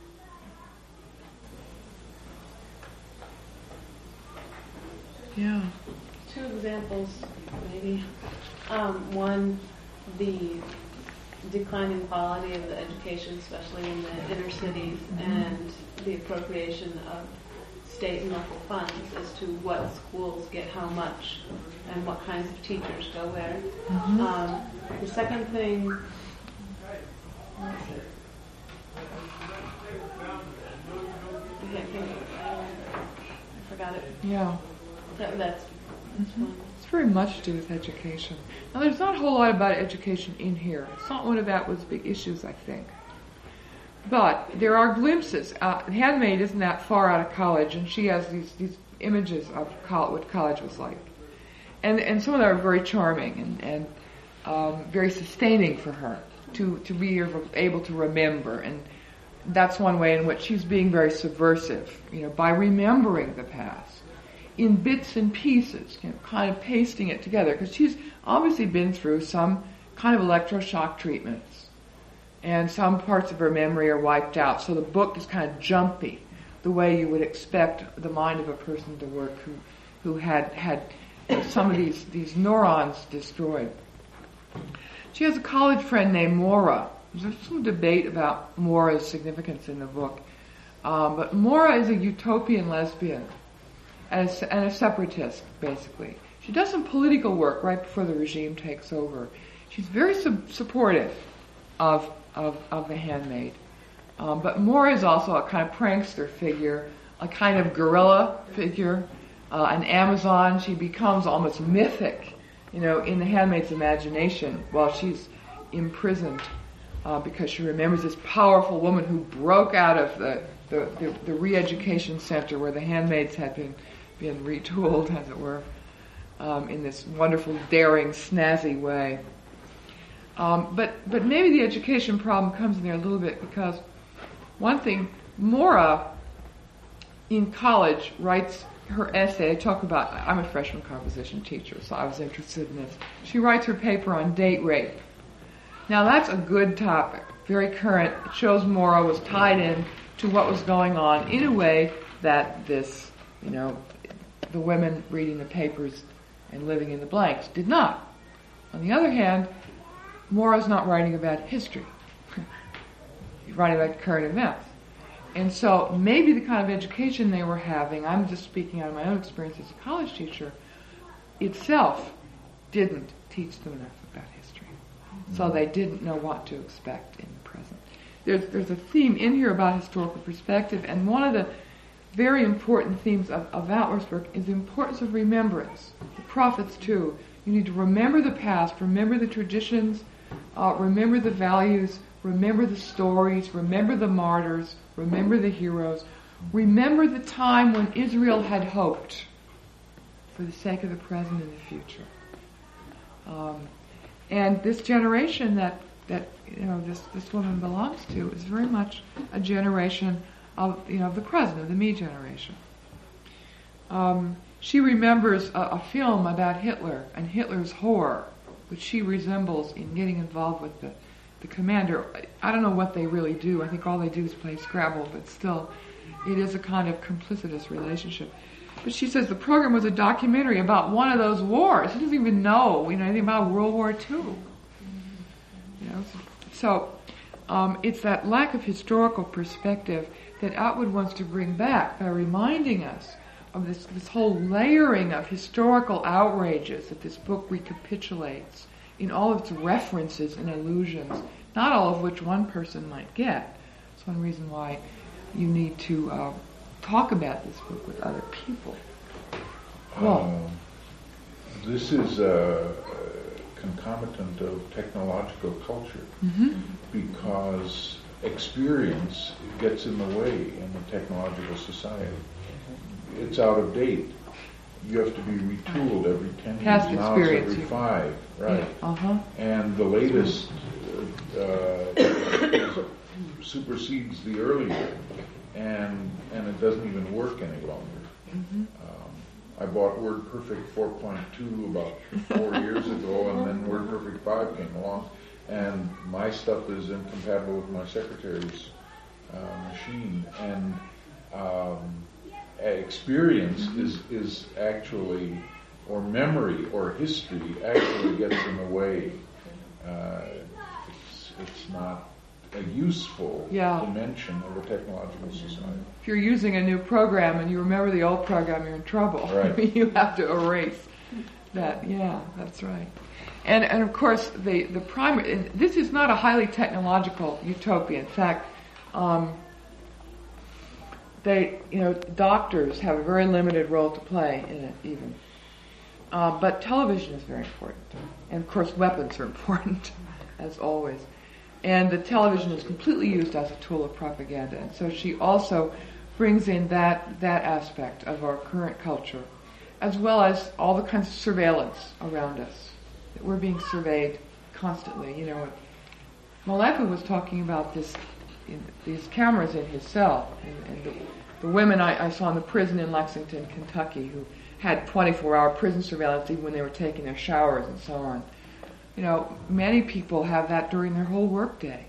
Yeah. Two examples, maybe. Um, one, the declining quality of the education, especially in the inner cities, mm-hmm. and the appropriation of state and local funds as to what schools get how much and what kinds of teachers go where. Mm-hmm. Um, the second thing, I can't think of it. I forgot it. Yeah. That, that's Mm-hmm. It's very much to do with education. Now, there's not a whole lot about education in here. It's not one of Atwood's big issues, I think. But there are glimpses. Uh, Handmaid isn't that far out of college, and she has these, these images of col- what college was like. And and some of them are very charming and, and um, very sustaining for her to, to be able to remember. And that's one way in which she's being very subversive, you know, by remembering the past in bits and pieces, you know, kind of pasting it together, because she's obviously been through some kind of electroshock treatments, and some parts of her memory are wiped out, so the book is kind of jumpy, the way you would expect the mind of a person to work who who had had some of these, these neurons destroyed. She has a college friend named Maura. There's some debate about Maura's significance in the book, um, but Maura is a utopian lesbian, and a, and a separatist, basically. She does some political work right before the regime takes over. She's very sub- supportive of, of of the Handmaid. Um, but Maura is also a kind of prankster figure, a kind of guerrilla figure, uh, an Amazon. She becomes almost mythic, you know, in the Handmaid's imagination while she's imprisoned, uh, because she remembers this powerful woman who broke out of the, the, the, the re-education center where the handmaids had been been retooled, as it were, um, in this wonderful, daring, snazzy way. Um, but but maybe the education problem comes in there a little bit, because one thing, Maura in college writes her essay. I talk about, I'm a freshman composition teacher, so I was interested in this. She writes her paper on date rape. Now that's a good topic, very current. It shows Maura was tied in to what was going on in a way that this, you know, the women reading the papers and living in the blanks did not. On the other hand, Maura's not writing about history. He's writing about current events. And so maybe the kind of education they were having, I'm just speaking out of my own experience as a college teacher, itself didn't teach them enough about history. So they didn't know what to expect in the present. there's there's a theme in here about historical perspective, and one of the very important themes of, of Outler's work is the importance of remembrance. The prophets too. You need to remember the past, remember the traditions, uh, remember the values, remember the stories, remember the martyrs, remember the heroes, remember the time when Israel had hoped for the sake of the present and the future. Um, and this generation that that you know this this woman belongs to is very much a generation of you know of the present, of the me generation. Um, she remembers a, a film about Hitler and Hitler's horror, which she resembles in getting involved with the the commander. I don't know what they really do. I think all they do is play Scrabble, but still, it is a kind of complicitous relationship. But she says the program was a documentary about one of those wars. She doesn't even know, you know anything about World War Two. You know, so um, it's that lack of historical perspective that Atwood wants to bring back by reminding us of this this whole layering of historical outrages that this book recapitulates in all of its references and allusions, not all of which one person might get. It's one reason why you need to uh, talk about this book with other people. Well, Um, this is a, a concomitant of technological culture mm-hmm. because experience gets in the way in the technological society. It's out of date. You have to be retooled every ten Past years. Now it's experience, every you- five, right? Yeah, uh-huh. And the latest uh, supersedes the earlier, and and it doesn't even work any longer. Mm-hmm. Um, I bought WordPerfect four point two about four years ago, and then WordPerfect five came along, and my stuff is incompatible with my secretary's uh, machine, and um, experience is is actually, or memory or history actually gets in the way. Uh, it's, it's not a useful Yeah. dimension of a technological society. If you're using a new program and you remember the old program, you're in trouble. Right. You have to erase that. Yeah, that's right. And and of course, the the primary. And this is not a highly technological utopia. In fact, um, they you know doctors have a very limited role to play in it even. Uh, but television is very important, and of course, weapons are important, as always. And the television is completely used as a tool of propaganda. And so she also brings in that that aspect of our current culture, as well as all the kinds of surveillance around us, that we're being surveyed constantly. You know, Maleka was talking about this, in, these cameras in his cell, and, and the, the women I, I saw in the prison in Lexington, Kentucky, who had twenty-four hour prison surveillance even when they were taking their showers and so on. You know, many people have that during their whole workday,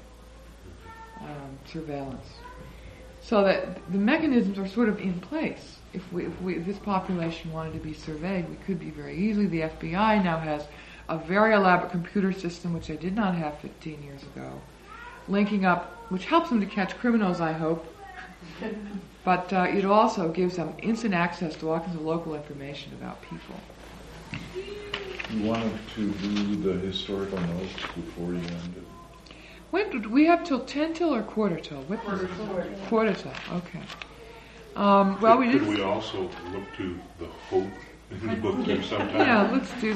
um, surveillance. So that the mechanisms are sort of in place. If we, if we, if this population wanted to be surveyed, we could be very easily. The F B I now has a very elaborate computer system, which they did not have fifteen years ago, linking up, which helps them to catch criminals, I hope. But uh, it also gives them instant access to all kinds of local information about people. You wanted to do the historical notes before you ended. When did we have till ten till or quarter till? What was it? Quarter till. Okay. Um, well, we Could did. we also look to the hope in the book too sometime? Yeah, let's do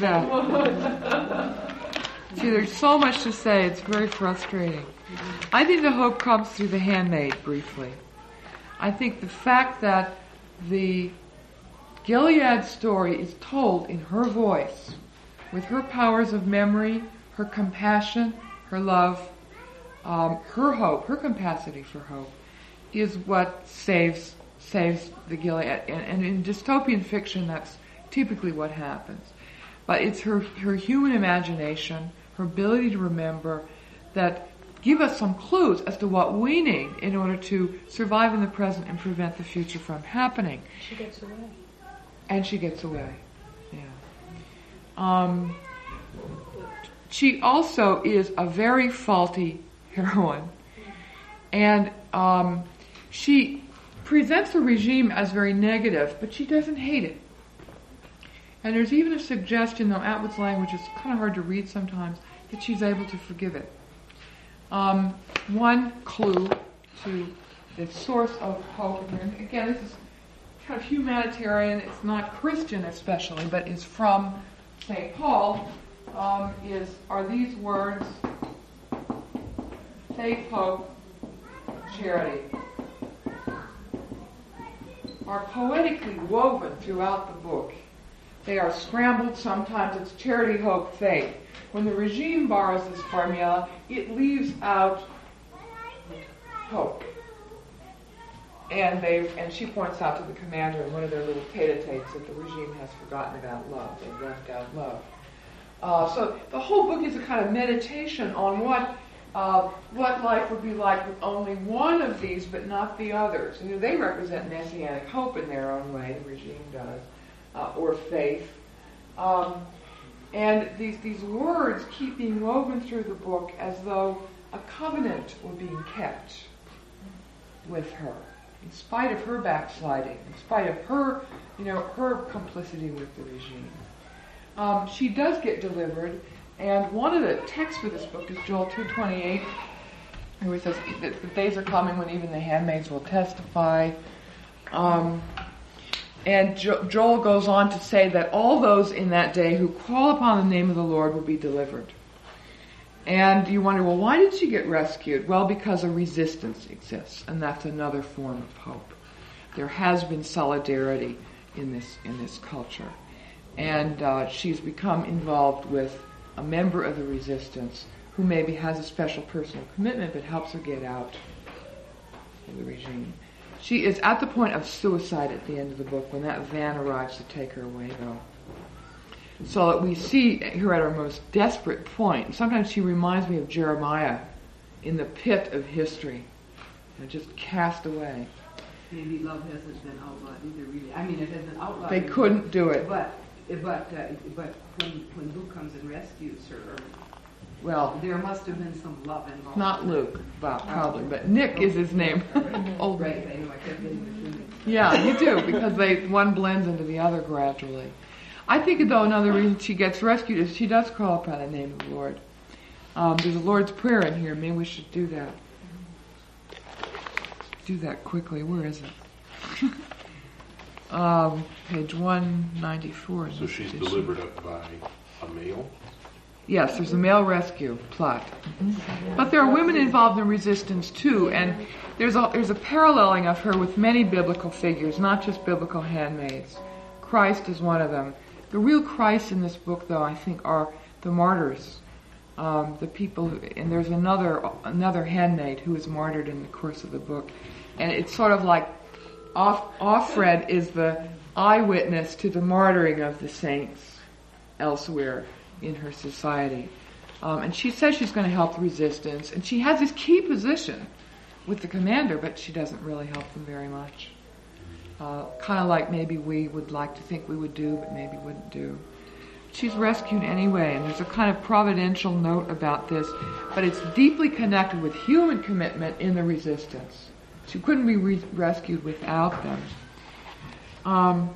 that. See, there's so much to say. It's very frustrating. I think the hope comes through The Handmaid, briefly. I think the fact that the Gilead story is told in her voice, with her powers of memory, her compassion, her love, um, her hope, her capacity for hope, is what saves saves the Gilead. And, and in dystopian fiction, that's typically what happens. But it's her her human imagination, her ability to remember, that give us some clues as to what we need in order to survive in the present and prevent the future from happening. She gets away. And she gets away. Yeah. Um, she also is a very faulty heroine, and um, she presents the regime as very negative, but she doesn't hate it. And there's even a suggestion, though Atwood's language is kind of hard to read sometimes, that she's able to forgive it. um, one clue to the source of hope. And again, this is kind of humanitarian. It's not Christian especially, but is from Saint Paul. Um, is are these words: faith, hope, charity, are poetically woven throughout the book. They are scrambled. Sometimes it's charity, hope, faith. When the regime borrows this formula, it leaves out hope. And they and she points out to the commander in one of their little tete-a-tetes that the regime has forgotten about love. They've left out love. Uh, so the whole book is a kind of meditation on what uh, what life would be like with only one of these, but not the others. You know, they represent messianic hope in their own way. The regime does, uh, or faith. Um, and these these words keep being woven through the book as though a covenant were being kept with her, in spite of her backsliding, in spite of her, you know, her complicity with the regime. Um, she does get delivered, and one of the texts for this book is Joel two twenty-eight, where it says that the days are coming when even the handmaids will testify. Um, and jo- Joel goes on to say that all those in that day who call upon the name of the Lord will be delivered. And you wonder, well, why did she get rescued? Well, because a resistance exists, and that's another form of hope. There has been solidarity in this in this culture. And uh, she's become involved with a member of the resistance who maybe has a special personal commitment but helps her get out of the regime. She is at the point of suicide at the end of the book when that van arrives to take her away, though. So that we see her at her most desperate point. Sometimes she reminds me of Jeremiah in the pit of history, you know, just cast away. Maybe love hasn't been outlawed either, really. I mean, it hasn't outlawed. They couldn't do it. But but uh, but when when Luke comes and rescues her, well, there must have been some love involved. Not Luke, well, probably, but Nick is his name. Old right, I know. I kept getting between. Yeah, you do, because they one blends into the other gradually. I think, though, another reason she gets rescued is she does call upon the name of the Lord. Um, there's a Lord's Prayer in here. Maybe we should do that. Do that quickly. Where is it? um, page one ninety-four. So she's delivered up by a male? Yes, there's a male rescue plot. Mm-hmm. But there are women involved in resistance, too, and there's a, there's a paralleling of her with many biblical figures, not just biblical handmaids. Christ is one of them. The real Christ in this book, though, I think, are the martyrs, um, the people, who, and there's another another handmaid who is martyred in the course of the book, and it's sort of like Off, Offred is the eyewitness to the martyring of the saints elsewhere in her society, um, and she says she's going to help the resistance, and she has this key position with the commander, but she doesn't really help them very much. Uh, kind of like maybe we would like to think we would do, but maybe wouldn't do. She's rescued anyway, and there's a kind of providential note about this, but it's deeply connected with human commitment in the resistance. She couldn't be re- rescued without them. Um,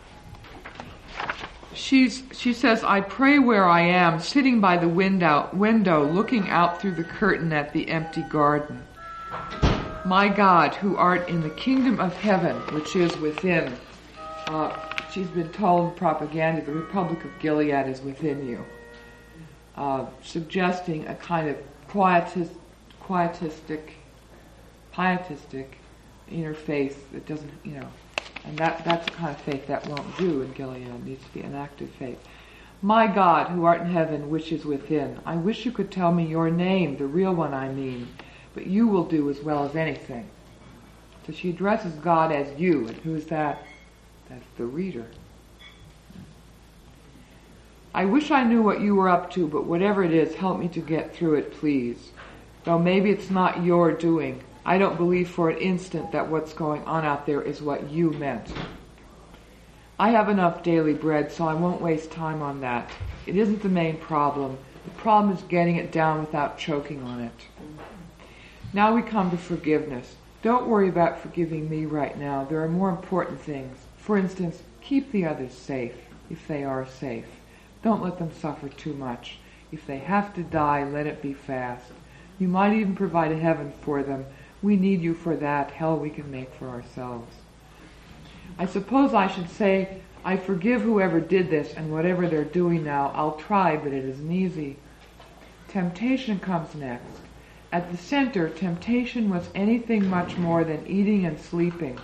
she's she says, I pray where I am, sitting by the window, window, looking out through the curtain at the empty garden. My God, who art in the kingdom of heaven, which is within. Uh, she's been told in propaganda, the Republic of Gilead is within you. Uh, suggesting a kind of quietist, quietistic, pietistic inner faith that doesn't, you know, and that, that's the kind of faith that won't do in Gilead. It needs to be an active faith. My God, who art in heaven, which is within. I wish you could tell me your name, the real one I mean. But you will do as well as anything. So she addresses God as you, and who is that? That's the reader. I wish I knew what you were up to, but whatever it is, help me to get through it, please. Though maybe it's not your doing. I don't believe for an instant that what's going on out there is what you meant. I have enough daily bread, so I won't waste time on that. It isn't the main problem. The problem is getting it down without choking on it. Now we come to forgiveness. Don't worry about forgiving me right now. There are more important things. For instance, keep the others safe, if they are safe. Don't let them suffer too much. If they have to die, let it be fast. You might even provide a heaven for them. We need you for that. Hell we can make for ourselves. I suppose I should say, I forgive whoever did this and whatever they're doing now. I'll try, but it isn't easy. Temptation comes next. At the center, temptation was anything much more than eating and sleeping.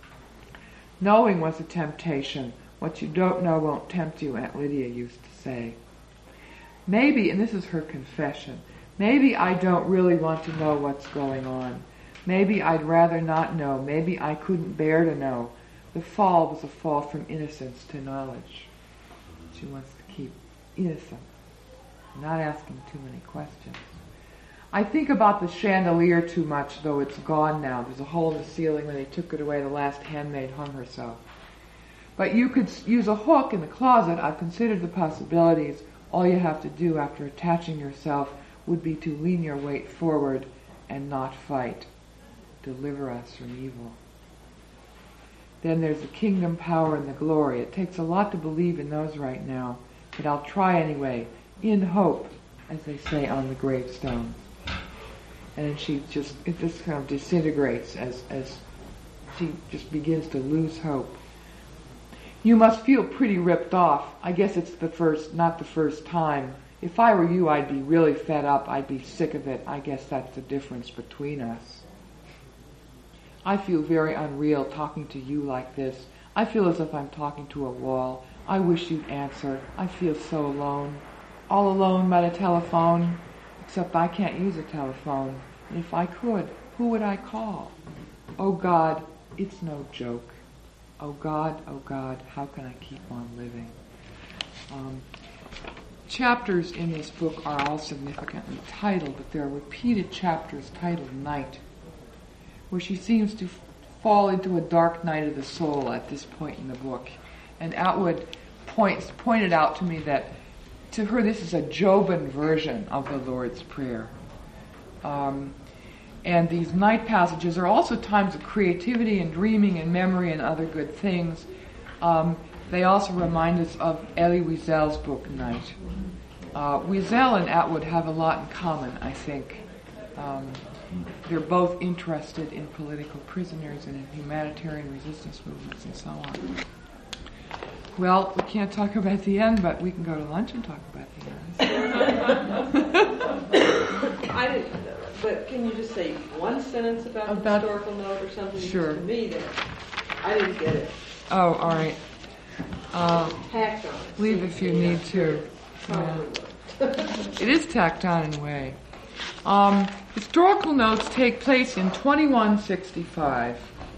Knowing was a temptation. What you don't know won't tempt you, Aunt Lydia used to say. Maybe, and this is her confession, maybe I don't really want to know what's going on. Maybe I'd rather not know. Maybe I couldn't bear to know. The fall was a fall from innocence to knowledge. She wants to keep innocent, not asking too many questions. I think about the chandelier too much, though it's gone now. There's a hole in the ceiling when they took it away. The last handmaid hung herself. But you could use a hook in the closet. I've considered the possibilities. All you have to do after attaching yourself would be to lean your weight forward and not fight. Deliver us from evil. Then there's the kingdom, power, and the glory. It takes a lot to believe in those right now, but I'll try anyway, in hope, as they say on the gravestone. And then she just, it just kind of disintegrates as, as she just begins to lose hope. You must feel pretty ripped off. I guess it's the first, not the first time. If I were you, I'd be really fed up. I'd be sick of it. I guess that's the difference between us. I feel very unreal talking to you like this. I feel as if I'm talking to a wall. I wish you'd answer. I feel so alone. All alone by the telephone, except I can't use a telephone. And if I could, who would I call? Oh God, it's no joke. Oh God, oh God, how can I keep on living? Um, chapters in this book are all significantly titled, but there are repeated chapters titled Night, where she seems to f- fall into a dark night of the soul at this point in the book. And Atwood points, pointed out to me that to her this is a Joban version of the Lord's Prayer. Um, and these night passages are also times of creativity and dreaming and memory and other good things. Um, they also remind us of Elie Wiesel's book, Night. Uh, Wiesel and Atwood have a lot in common, I think. Um, they're both interested in political prisoners and in humanitarian resistance movements and so on. Well, we can't talk about the end, but we can go to lunch and talk about the end. I didn't, but can you just say one sentence about, about the historical note or something? Sure. To me, that I didn't get it. Oh, all right. Uh, Tacked on it. leave if you need to. Yeah. It is tacked on in a way. Um, historical notes take place in twenty-one sixty-five.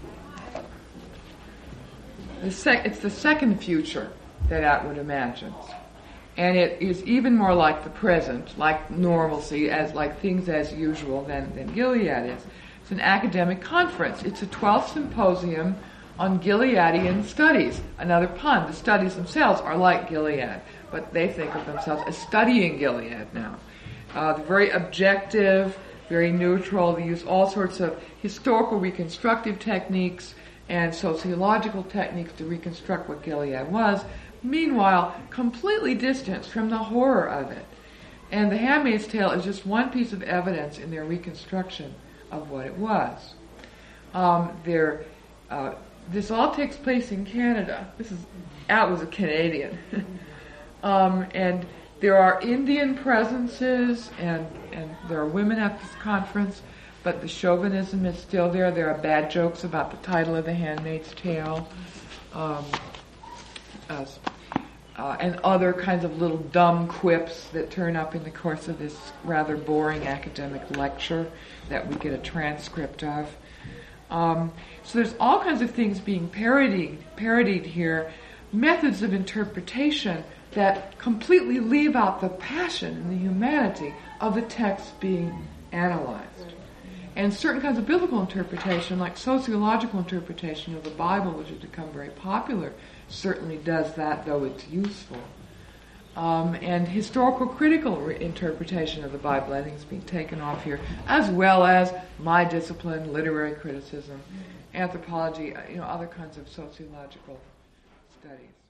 The sec- it's the second future that Atwood imagines. And it is even more like the present, like normalcy, as like things as usual than, than Gilead is. It's an academic conference. It's a twelfth symposium on Gileadian studies. Another pun. The studies themselves are like Gilead, but they think of themselves as studying Gilead now. Uh, they're very objective, very neutral. They use all sorts of historical reconstructive techniques and sociological techniques to reconstruct what Gilead was, meanwhile completely distanced from the horror of it. And The Handmaid's Tale is just one piece of evidence in their reconstruction of what it was. Um, their, uh, this all takes place in Canada. This is, At was a Canadian. um, and there are Indian presences, and, and there are women at this conference, but the chauvinism is still there. There are bad jokes about the title of The Handmaid's Tale, um, uh, uh, and other kinds of little dumb quips that turn up in the course of this rather boring academic lecture that we get a transcript of. Um, so there's all kinds of things being parodied, parodied here, methods of interpretation that completely leave out the passion and the humanity of the text being analyzed. And certain kinds of biblical interpretation, like sociological interpretation of the Bible, which has become very popular, certainly does that, though it's useful. Um, and historical critical re- interpretation of the Bible, I think, is being taken off here, as well as my discipline, literary criticism, anthropology, you know, other kinds of sociological studies.